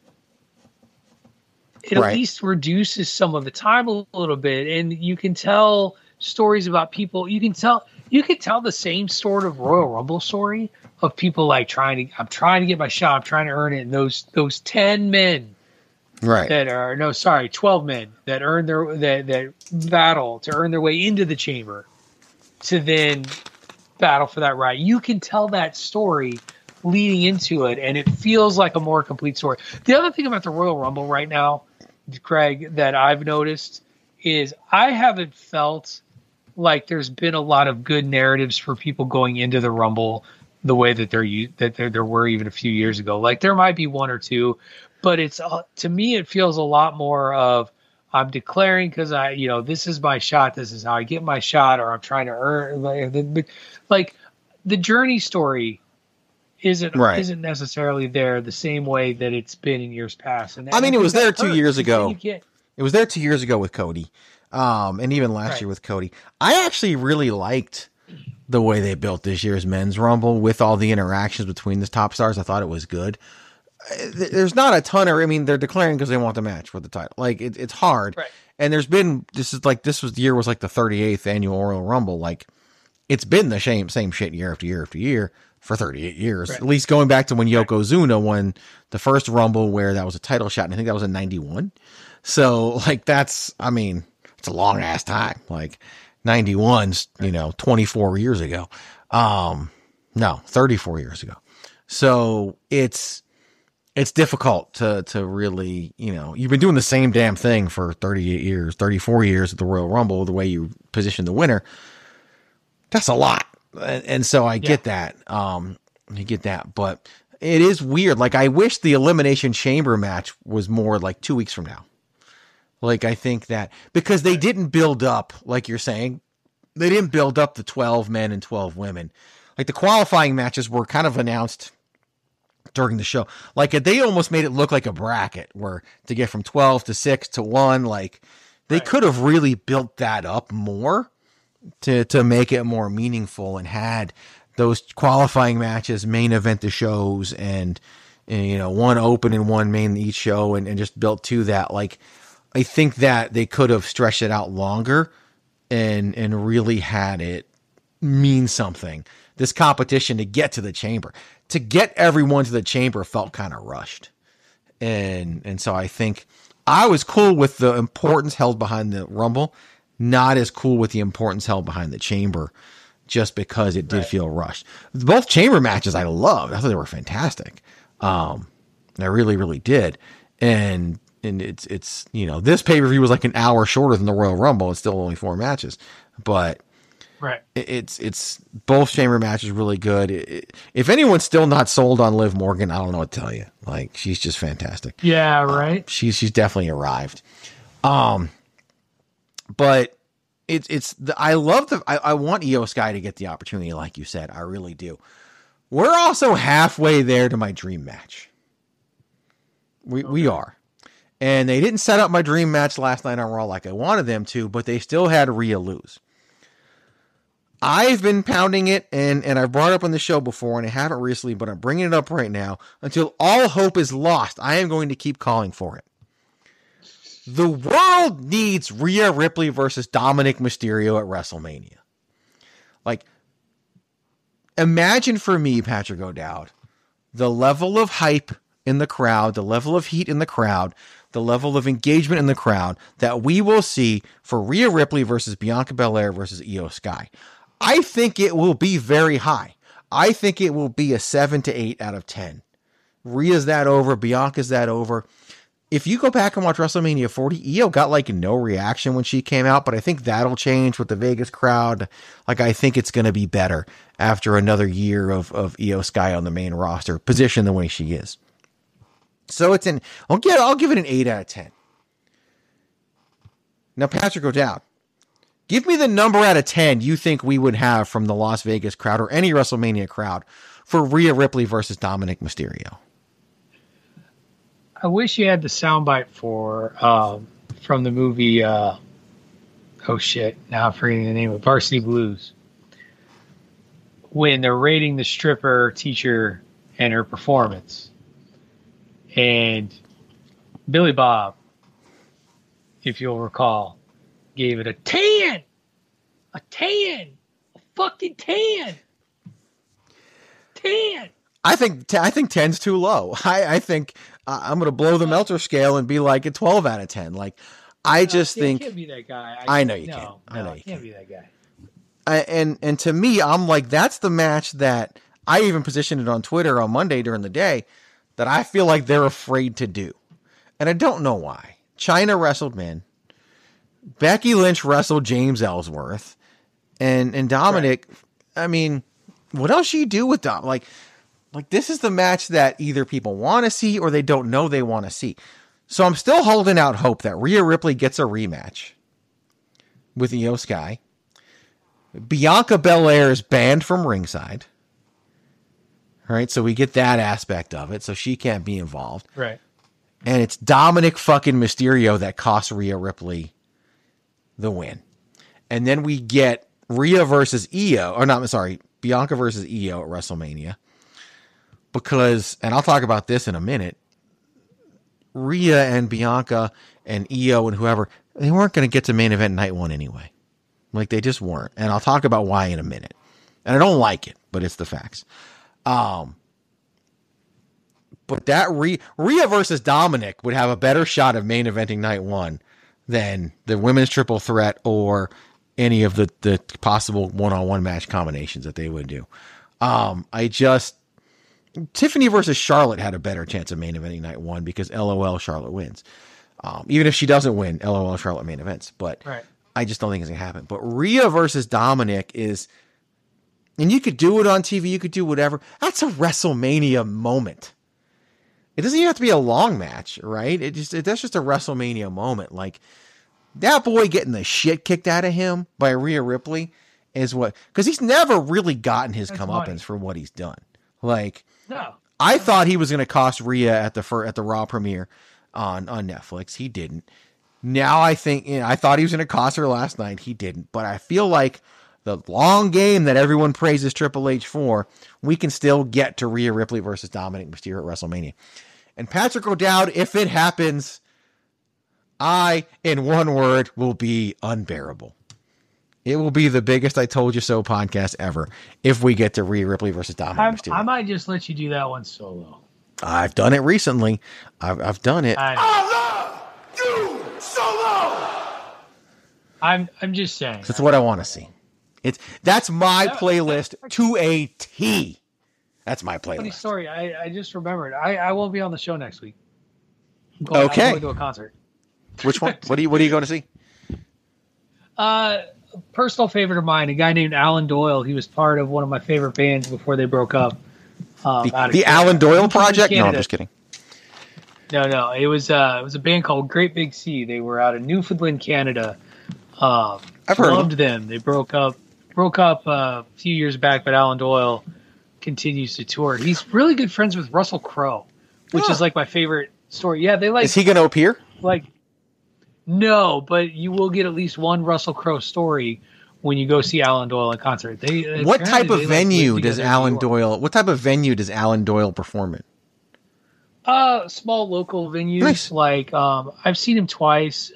It at least reduces some of the time a little bit, and you can tell stories about people. You can tell the same sort of Royal Rumble story of people like I'm trying to get my shot, I'm trying to earn it. And those 10 men, right? 12 men that earn that battle to earn their way into the chamber, to then battle for that right. You can tell that story leading into it, and it feels like a more complete story. The other thing about the Royal Rumble right now, Craig, that I've noticed is I haven't felt like there's been a lot of good narratives for people going into the Rumble the way that there were even a few years ago. Like, there might be one or two, but it's to me it feels a lot more of I'm declaring because this is my shot, this is how I get my shot, or I'm trying to earn like the journey story isn't necessarily there the same way that it's been in years past. And it was there 2 years ago. It was there 2 years ago with Cody, and even last year with Cody. I actually really liked the way they built this year's Men's Rumble with all the interactions between the top stars. I thought it was good. There's not a ton they're declaring because they want the match for the title. Like, it's hard. Right. And this year was like the 38th annual Royal Rumble. Like, it's been the same shit year after year after year for 38 years, at least going back to when Yokozuna won the first Rumble where that was a title shot. And I think that was in 91. So like, it's a long ass time. Like 91's, 24 years ago. 34 years ago. So it's difficult to really, you've been doing the same damn thing for 38 years, 34 years at the Royal Rumble, the way you position the winner. That's a lot. And so I get that. But it is weird. Like, I wish the Elimination Chamber match was more like 2 weeks from now. Like, I think that because they didn't build up, like you're saying, they didn't build up the 12 men and 12 women. Like, the qualifying matches were kind of announced during the show. Like, they almost made it look like a bracket where to get from 12 to 6 to 1, like they could have really built that up more to make it more meaningful and had those qualifying matches main event the shows and one open and one main each show and just built to that. Like, I think that they could have stretched it out longer and really had it mean something. This competition to get to the chamber, to get everyone to the chamber felt kind of rushed. And so I think I was cool with the importance held behind the Rumble, not as cool with the importance held behind the chamber, just because it did feel rushed. Both chamber matches I loved. I thought they were fantastic. I really, really did. And it's this pay-per-view was like an hour shorter than the Royal Rumble. It's still only 4 matches, but it's both chamber matches really good. If anyone's still not sold on Liv Morgan, I don't know what to tell you. Like, she's just fantastic. Yeah, right. She's definitely arrived. But I want Io Sky to get the opportunity, like you said. I really do. We're also halfway there to my dream match. We are. And they didn't set up my dream match last night on Raw like I wanted them to, but they still had Rhea lose. I've been pounding it, and I've brought it up on the show before, and I haven't recently, but I'm bringing it up right now. Until all hope is lost, I am going to keep calling for it. The world needs Rhea Ripley versus Dominic Mysterio at WrestleMania. Like, imagine for me, Patrick O'Dowd, the level of hype in the crowd, the level of heat in the crowd, the level of engagement in the crowd that we will see for Rhea Ripley versus Bianca Belair versus Io Sky. I think it will be very high. I think it will be a 7 to 8 out of 10. Rhea's that over. Bianca's that over. If you go back and watch WrestleMania 40, Io got like no reaction when she came out, but I think that'll change with the Vegas crowd. Like, I think it's going to be better after another year of Io Sky on the main roster, positioned the way she is. So I'll give it an 8 out of 10. Now, Patrick O'Dowd, give me the number out of 10 you think we would have from the Las Vegas crowd or any WrestleMania crowd for Rhea Ripley versus Dominic Mysterio. I wish you had the soundbite from the movie. Now I'm forgetting the name of Varsity Blues. When they're rating the stripper teacher and her performance, and Billy Bob, if you'll recall, gave it a 10, a fucking 10. I think 10's too low. I think I'm going to blow the Meltzer scale and be like a 12 out of 10. Like, I think can't be that guy. I know you can't. I know you can't be that guy. And to me, I'm like, that's the match that I even positioned it on Twitter on Monday during the day that I feel like they're afraid to do. And I don't know why. Chyna wrestled men. Becky Lynch wrestled James Ellsworth. And Dominic, right. I mean, what else do you do with Dom? Like this is the match that either people want to see or they don't know they want to see. So I'm still holding out hope that Rhea Ripley gets a rematch with Io Sky. Bianca Belair is banned from ringside. All right, so we get that aspect of it, so she can't be involved. Right. And it's Dominic fucking Mysterio that costs Rhea Ripley the win. And then we get Bianca versus Io at WrestleMania. Because, and I'll talk about this in a minute, Rhea and Bianca and Io and whoever, they weren't going to get to main event night one anyway. Like, they just weren't. And I'll talk about why in a minute. And I don't like it, but it's the facts. But that Rhea versus Dominic would have a better shot of main eventing night one than the women's triple threat or any of the possible one-on-one match combinations that they would do. Tiffany versus Charlotte had a better chance of main eventing night one because LOL Charlotte wins. Even if she doesn't win, LOL Charlotte main events. But right. I just don't think it's going to happen. But Rhea versus Dominic is... And you could do it on TV. You could do whatever. That's a WrestleMania moment. It doesn't even have to be a long match, right? That's just a WrestleMania moment. Like, that boy getting the shit kicked out of him by Rhea Ripley is what... Because he's never really gotten his comeuppance for what he's done. Like, no. I thought he was going to cost Rhea at the Raw premiere on Netflix. He didn't. Now I think... I thought he was going to cost her last night. He didn't. But I feel like... the long game that everyone praises Triple H for, we can still get to Rhea Ripley versus Dominic Mysterio at WrestleMania. And Patrick O'Dowd, if it happens, in one word, will be unbearable. It will be the biggest I Told You So podcast ever if we get to Rhea Ripley versus Dominic Mysterio. I might just let you do that one solo. I've done it recently. I've done it. I love you solo. I'm just saying. That's what I want to see. That's my playlist to a T. That's my playlist. Funny story. I just remembered. I won't be on the show next week. I'm going to a concert. Which one? What are you going to see? Personal favorite of mine, a guy named Alan Doyle. He was part of one of my favorite bands before they broke up. The Alan Doyle Project? No, I'm just kidding. No. It was a band called Great Big Sea. They were out of Newfoundland, Canada. I've heard loved them. They broke up a few years back, but Alan Doyle continues to tour. He's really good friends with Russell Crowe, which is like my favorite story. Yeah, they like. Is he going to appear? Like, no, but you will get at least one Russell Crowe story when you go see Alan Doyle in concert. What type of venue does Alan Doyle? What type of venue does Alan Doyle perform in? Small local venues. Nice. Like I've seen him twice.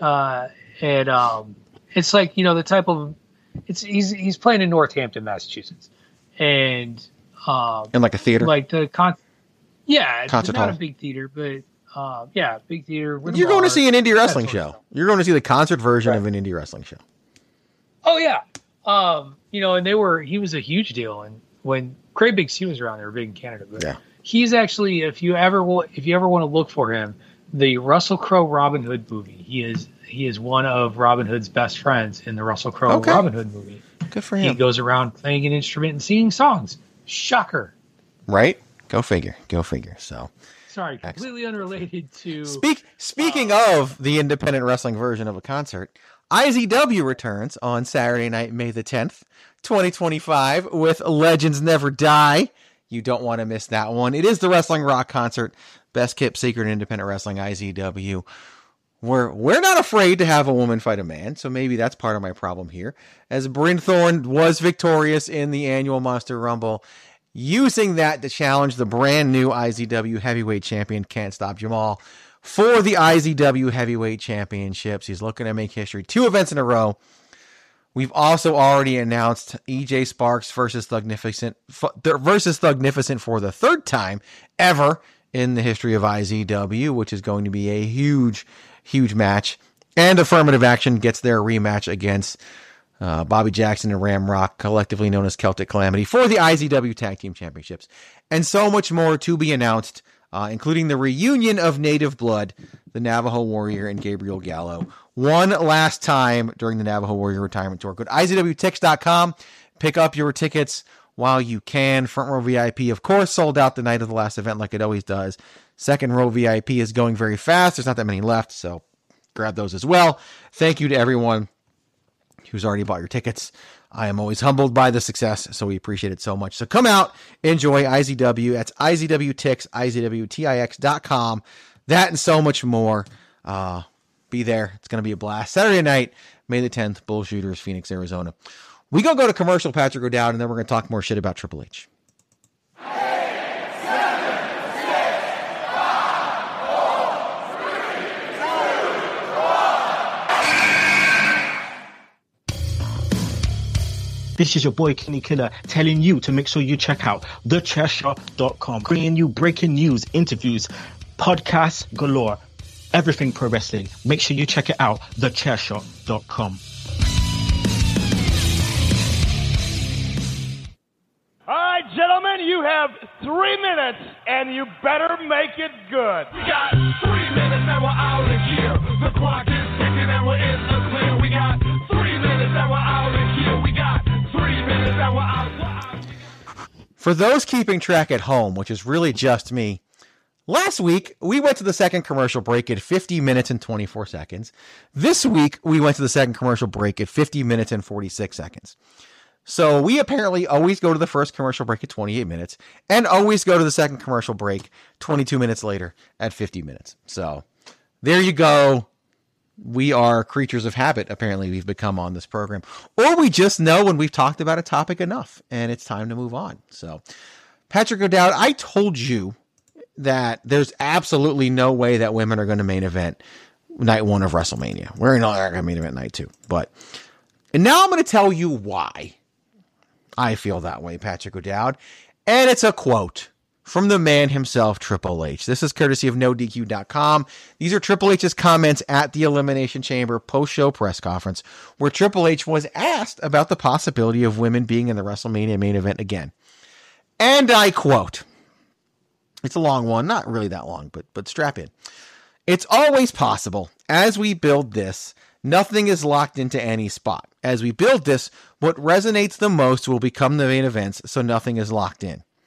It's like, you know, the type of he's playing in Northampton, Massachusetts, and in like a theater, like the concert hall. Not a big theater, but big theater. You're going to see an indie wrestling show. You're going to see the concert version of an indie wrestling show. Oh yeah, you know, and he was a huge deal, and when Craig Big C was around, they were big in Canada. But yeah, he's actually, if you ever want to look for him, the Russell Crowe Robin Hood movie. He is one of Robin Hood's best friends in the Russell Crowe Robin Hood movie. Good for him. He goes around playing an instrument and singing songs. Shocker. Right? Go figure. So. Sorry, completely unrelated to... Speaking of the independent wrestling version of a concert, IZW returns on Saturday night, May the 10th, 2025, with Legends Never Die. You don't want to miss that one. It is the Wrestling Rock concert. Best kept secret in independent wrestling, IZW. We're not afraid to have a woman fight a man, so maybe that's part of my problem here. As Bryn Thorne was victorious in the annual Monster Rumble, using that to challenge the brand new IZW Heavyweight Champion, Can't Stop Jamal, for the IZW Heavyweight Championships. He's looking to make history 2 events in a row. We've also already announced EJ Sparks versus Thugnificent for the 3rd time ever in the history of IZW, which is going to be a huge match. And Affirmative Action gets their rematch against Bobby Jackson and Ramrock, collectively known as Celtic Calamity, for the IZW Tag Team Championships. And so much more to be announced, including the reunion of Native Blood, the Navajo Warrior, and Gabriel Gallo, one last time during the Navajo Warrior retirement tour. Go to IZWTix.com, pick up your tickets while you can. Front row VIP, of course, sold out the night of the last event like it always does. Second row VIP is going very fast. There's not that many left, so grab those as well. Thank you to everyone who's already bought your tickets. I am always humbled by the success, so we appreciate it so much. So come out, enjoy IZW. That's IZWTix, IZWTIX.com. That and so much more. Be there. It's going to be a blast. Saturday night, May the 10th, Bull Shooters, Phoenix, Arizona. We're going to go to commercial, Patrick O'Dowd, and then we're going to talk more shit about Triple H. 8, 7, 6, 5, 4, 3, 2, 1. This is your boy Kenny Killer telling you to make sure you check out thechairshot.com, bringing you breaking news, interviews, podcasts galore, everything pro wrestling. Make sure you check it out, thechairshot.com. All right, gentlemen, you have 3 minutes, and you better make it good. We got 3 minutes and we're out of here. The clock is ticking and we're in the clear. We got 3 minutes and we're out of here. We got 3 minutes and we're out. For those keeping track at home, which is really just me, last week we went to the second commercial break at 50 minutes and 24 seconds. This week we went to the second commercial break at 50 minutes and 46 seconds. So we apparently always go to the first commercial break at 28 minutes and always go to the second commercial break 22 minutes later at 50 minutes. So there you go. We are creatures of habit, apparently we've become on this program. Or we just know when we've talked about a topic enough and it's time to move on. So, Patrick O'Dowd, I told you that there's absolutely no way that women are going to main event night 1 of WrestleMania. We're not going to main event night 2. And now I'm going to tell you why I feel that way, Patrick O'Dowd. And it's a quote from the man himself, Triple H. This is courtesy of NoDQ.com. These are Triple H's comments at the Elimination Chamber post-show press conference, where Triple H was asked about the possibility of women being in the WrestleMania main event again. And I quote, it's a long one, not really that long, but strap in. It's always possible, as we build this, nothing is locked into any spot. As we build this, what resonates the most will become the main events, so nothing is locked in.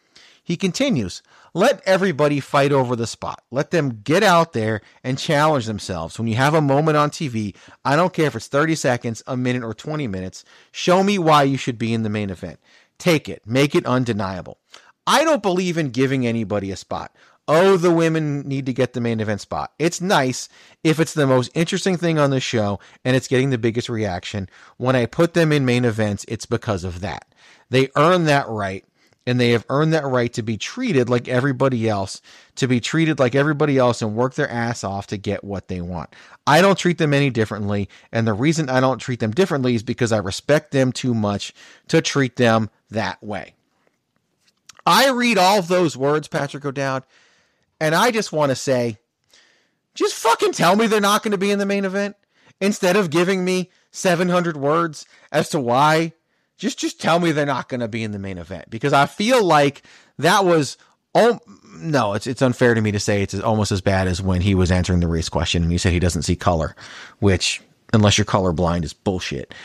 He continues, let everybody fight over the spot. Let them get out there and challenge themselves. When you have a moment on TV, I don't care if it's 30 seconds, a minute, or 20 minutes, show me why you should be in the main event. Take it. Make it undeniable. I don't believe in giving anybody a spot. Oh, the women need to get the main event spot. It's nice if it's the most interesting thing on the show and it's getting the biggest reaction. When I put them in main events, it's because of that. They earn that right, and they have earned that right to be treated like everybody else, and work their ass off to get what they want. I don't treat them any differently, and the reason I don't treat them differently is because I respect them too much to treat them that way. I read all of those words, Patrick O'Dowd, and I just want to say, just fucking tell me they're not going to be in the main event instead of giving me 700 words as to why. Just tell me they're not going to be in the main event, because I feel like that was, no, it's unfair to me to say it's almost as bad as when he was answering the race question and he said he doesn't see color, which, unless you're colorblind, is bullshit.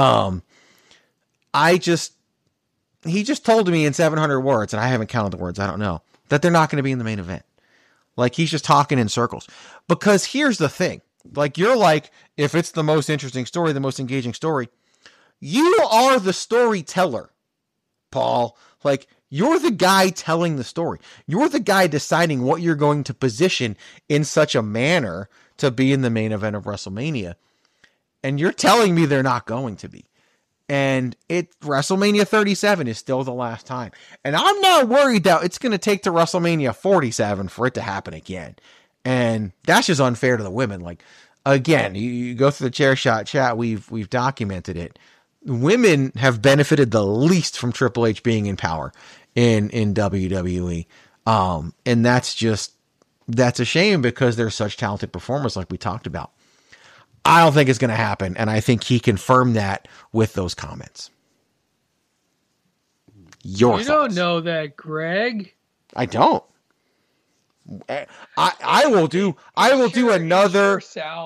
He just told me in 700 words, and I haven't counted the words, I don't know, that they're not going to be in the main event. Like, he's just talking in circles. Because here's the thing. Like, you're like, if it's the most interesting story, the most engaging story, you are the storyteller, Paul. Like, you're the guy telling the story. You're the guy deciding what you're going to position in such a manner to be in the main event of WrestleMania. And you're telling me they're not going to be. And WrestleMania 37 is still the last time. And I'm not worried that it's going to take to WrestleMania 47 for it to happen again. And that's just unfair to the women. Like, again, you go through the Chair Shot chat, we've documented it. Women have benefited the least from Triple H being in power in WWE. And that's a shame, because they're such talented performers like we talked about. I don't think it's going to happen, and I think he confirmed that with those comments. You don't know that, Greg. I don't. I will do another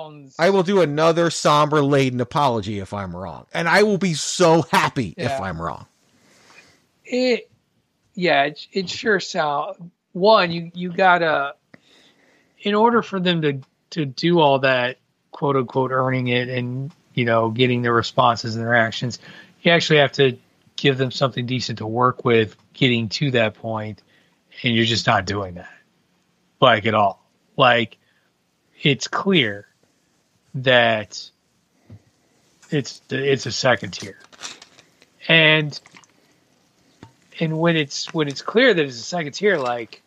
somber laden apology if I'm wrong, and I will be so happy if I'm wrong. It sure sounds. One, you gotta, in order for them to do all that, quote unquote, earning it and, getting the responses and their actions, you actually have to give them something decent to work with getting to that point. And you're just not doing that, like, at all. Like, it's clear that it's a second tier. And when it's clear that it's a second tier, like,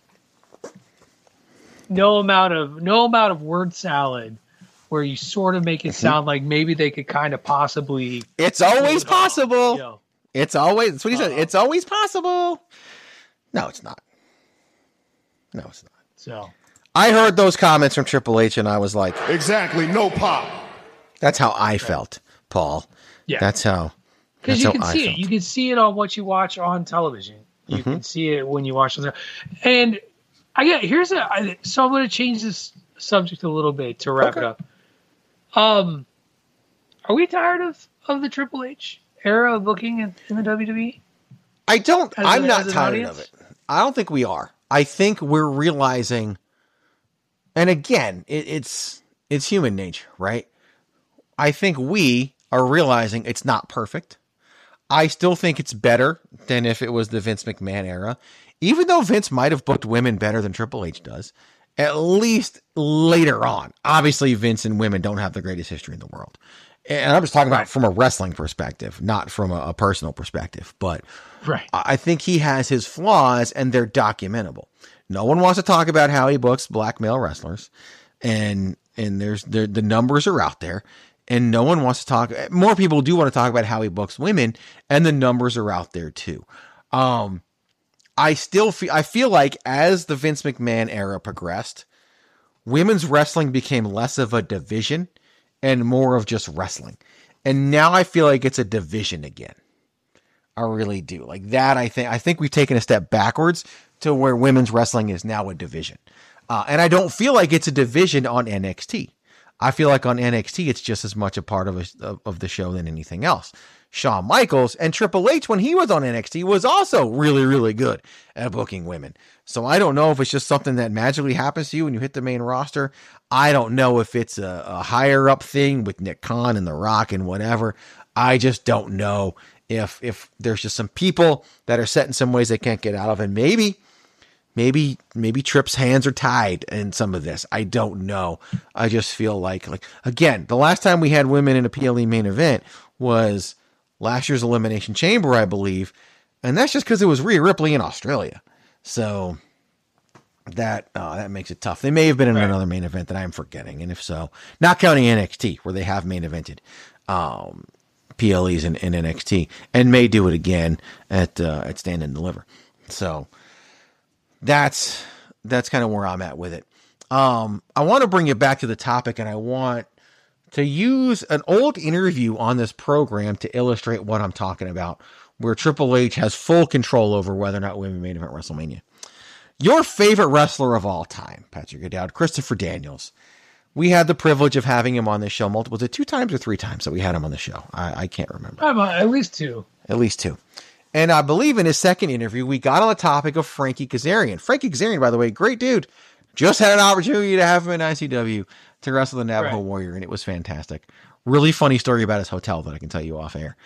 no amount of word salad where you sort of make it sound like maybe they could kind of possibly. It's always possible. It's always, that's what he said. It's always possible. No, it's not. No, it's not. So I heard those comments from Triple H and I was like, exactly, no pop. That's how I felt, Paul. Yeah. That's how. Because you can see it. You can see it on what you watch on television. You can see it when you watch it. And so I'm going to change this subject a little bit to wrap it up. Are we tired of the Triple H era of booking in the WWE? I'm not tired of it. I don't think we are. I think we're realizing, and again, it's human nature, right? I think we are realizing it's not perfect. I still think it's better than if it was the Vince McMahon era, even though Vince might have booked women better than Triple H does, at least later on. Obviously, Vince and women don't have the greatest history in the world. And I'm just talking about from a wrestling perspective, not from a personal perspective. But I think he has his flaws, and they're documentable. No one wants to talk about how he books black male wrestlers, and the numbers are out there. And no one wants to talk. More people do want to talk about how he books women, and the numbers are out there too. I feel like as the Vince McMahon era progressed, women's wrestling became less of a division and more of just wrestling. And now I feel like it's a division again. I really do. Like that, I think we've taken a step backwards to where women's wrestling is now a division. And I don't feel like it's a division on NXT. I feel like on NXT, it's just as much a part of the show than anything else. Shawn Michaels and Triple H, when he was on NXT, was also really, really good at booking women. So I don't know if it's just something that magically happens to you when you hit the main roster. I don't know if it's a higher up thing with Nick Khan and The Rock and whatever. I just don't know if there's just some people that are set in some ways they can't get out of. And maybe Tripp's hands are tied in some of this. I don't know. I just feel like again, the last time we had women in a PLE main event was last year's Elimination Chamber, I believe. And that's just because it was Rhea Ripley in Australia. So that makes it tough. They may have been in another main event that I'm forgetting. And if so, not counting NXT where they have main evented PLEs in NXT and may do it again at Stand and Deliver. So that's kind of where I'm at with it. I want to bring it back to the topic, and I want to use an old interview on this program to illustrate what I'm talking about, where Triple H has full control over whether or not women main event WrestleMania. Your favorite wrestler of all time, Patrick O'Dowd, Christopher Daniels. We had the privilege of having him on this show multiple. Was it 2 times or 3 times that we had him on the show? I can't remember. At least 2. At least 2. And I believe in his second interview, we got on the topic of Frankie Kazarian. Frankie Kazarian, by the way, great dude. Just had an opportunity to have him in ICW to wrestle the Navajo Warrior, and it was fantastic. Really funny story about his hotel that I can tell you off air.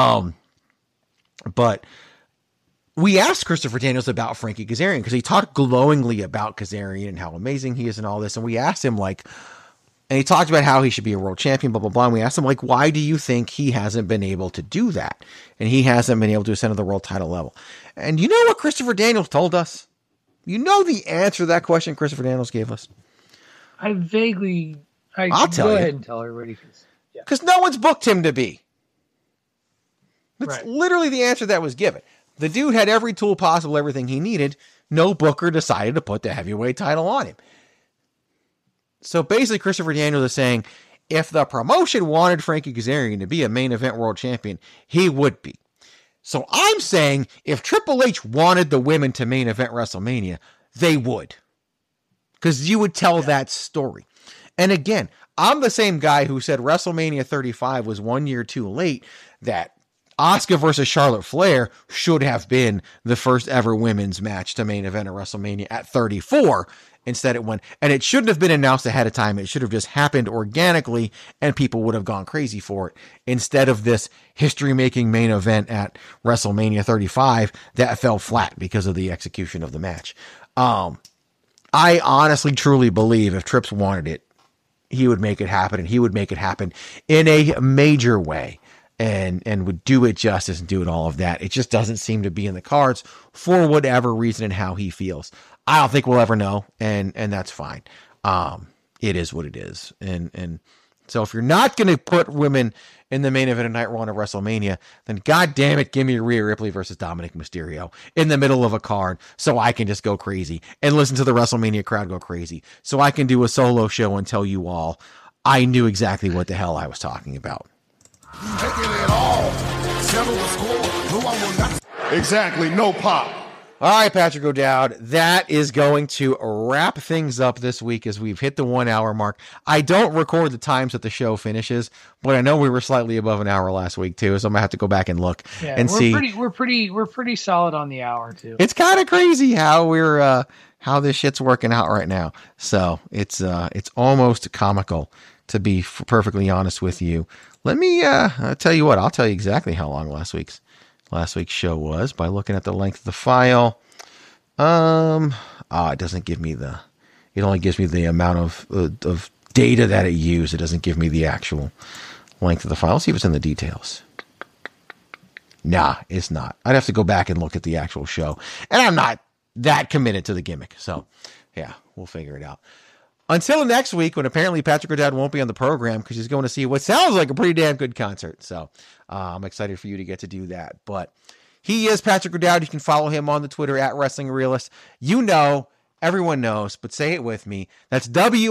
But we asked Christopher Daniels about Frankie Kazarian because he talked glowingly about Kazarian and how amazing he is and all this. And we asked him, and he talked about how he should be a world champion, blah, blah, blah. And we asked him, why do you think he hasn't been able to do that? And he hasn't been able to ascend to the world title level. And you know what Christopher Daniels told us? You know the answer to that question Christopher Daniels gave us? I'll tell you. Go ahead and tell everybody. Because no one's booked him to be. That's literally the answer that was given. The dude had every tool possible, everything he needed. No booker decided to put the heavyweight title on him. So basically, Christopher Daniels is saying, if the promotion wanted Frankie Kazarian to be a main event world champion, he would be. So I'm saying, if Triple H wanted the women to main event WrestleMania, they would. Because you would tell that story. And again, I'm the same guy who said WrestleMania 35 was 1 year too late, that Asuka versus Charlotte Flair should have been the first ever women's match to main event at WrestleMania at 34. Instead it went, and it shouldn't have been announced ahead of time. It should have just happened organically and people would have gone crazy for it. Instead of this history-making main event at WrestleMania 35 that fell flat because of the execution of the match. I honestly, truly believe if Trips wanted it, he would make it happen, and he would make it happen in a major way. And would do it justice and do it all of that. It just doesn't seem to be in the cards for whatever reason and how he feels. I don't think we'll ever know, and that's fine. It is what it is. And so if you're not going to put women in the main event of Night Raw of WrestleMania, then God damn it, give me Rhea Ripley versus Dominic Mysterio in the middle of a card so I can just go crazy and listen to the WrestleMania crowd go crazy. So I can do a solo show and tell you all I knew exactly what the hell I was talking about. Exactly, no pop. All right, Patrick O'Dowd, that is going to wrap things up this week as we've hit the 1 hour mark. I don't record the times that the show finishes, but I know we were slightly above an hour last week too, so I'm gonna have to go back and look and see. We're pretty solid on the hour too. It's kind of crazy how how this shit's working out right now. So it's almost comical, to be perfectly honest with you. Let me I'll tell you what. I'll tell you exactly how long last week's show was by looking at the length of the file. It doesn't give me it only gives me the amount of data that it used. It doesn't give me the actual length of the file. Let's see if it's in the details. Nah, it's not. I'd have to go back and look at the actual show. And I'm not that committed to the gimmick. So yeah, we'll figure it out. Until next week, when apparently Patrick O'Dowd won't be on the program because he's going to see what sounds like a pretty damn good concert. So I'm excited for you to get to do that. But he is Patrick O'Dowd. You can follow him on the Twitter at Wrestling Realist. You know, everyone knows, but say it with me. That's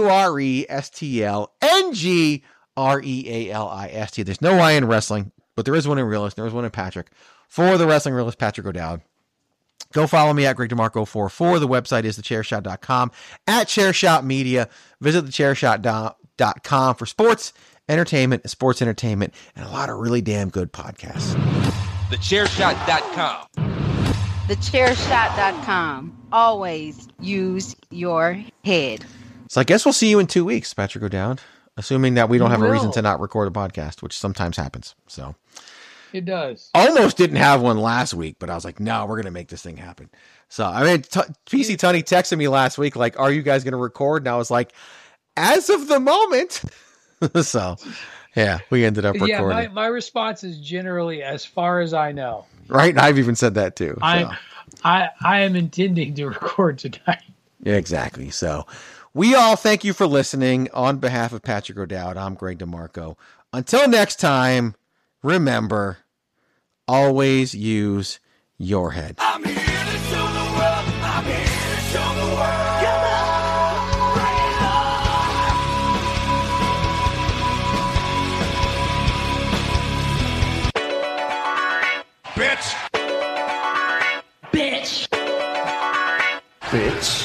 WRESTLNGREALIST. There's no I in wrestling, but there is one in Realist. There is one in Patrick. For the Wrestling Realist, Patrick O'Dowd. Go follow me at Greg DeMarco44. The website is thechairshot.com. At Chairshot Media. Visit thechairshot.com thechairshot.com for sports, entertainment, and a lot of really damn good podcasts. Thechairshot.com. Thechairshot.com. Always use your head. So I guess we'll see you in 2 weeks, Patrick O'Dowd, assuming that we don't have a reason to not record a podcast, which sometimes happens. So it does. Almost didn't have one last week, but I was like, no, we're going to make this thing happen. So, I mean, PC Tunney texted me last week, like, are you guys going to record? And I was like, as of the moment. So, yeah, we ended up recording. Yeah, my response is generally, as far as I know. Right? And I've even said that too. I am intending to record tonight. Yeah, exactly. So, we all thank you for listening. On behalf of Patrick O'Dowd, I'm Greg DeMarco. Until next time, remember, always use your head. I'm here to show the world. I'm here to show the world. Come on, bring it on. Bitch. Bitch. Bitch.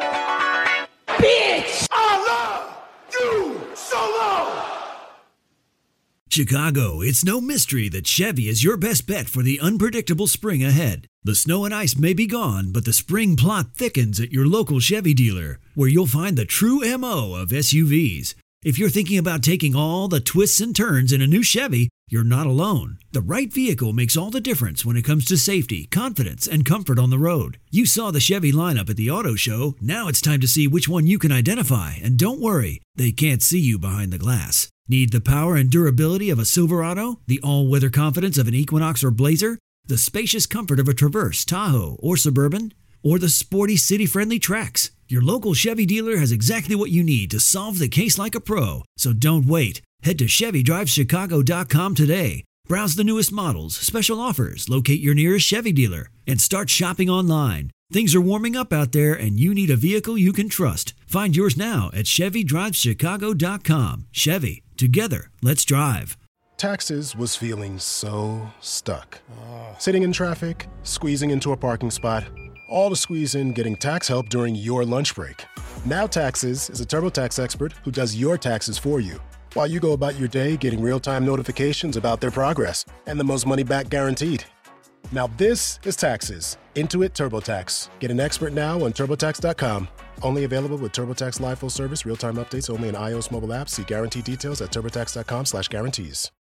Bitch. I love you so long. Chicago, it's no mystery that Chevy is your best bet for the unpredictable spring ahead. The snow and ice may be gone, but the spring plot thickens at your local Chevy dealer, where you'll find the true MO of SUVs. If you're thinking about taking all the twists and turns in a new Chevy, you're not alone. The right vehicle makes all the difference when it comes to safety, confidence, and comfort on the road. You saw the Chevy lineup at the auto show. Now it's time to see which one you can identify. And don't worry, they can't see you behind the glass. Need the power and durability of a Silverado? The all-weather confidence of an Equinox or Blazer? The spacious comfort of a Traverse, Tahoe, or Suburban? Or the sporty city-friendly Trax? Your local Chevy dealer has exactly what you need to solve the case like a pro. So don't wait. Head to ChevyDriveChicago.com today. Browse the newest models, special offers, locate your nearest Chevy dealer, and start shopping online. Things are warming up out there, and you need a vehicle you can trust. Find yours now at ChevyDriveChicago.com. Chevy, together, let's drive. Taxes was feeling so stuck. Sitting in traffic, squeezing into a parking spot, all to squeeze in getting tax help during your lunch break. Now Taxes is a TurboTax expert who does your taxes for you, while you go about your day getting real-time notifications about their progress and the most money back guaranteed. Now this is Taxes. Intuit TurboTax. Get an expert now on TurboTax.com. Only available with TurboTax Live full service, real-time updates only in iOS mobile apps. See guarantee details at TurboTax.com/guarantees.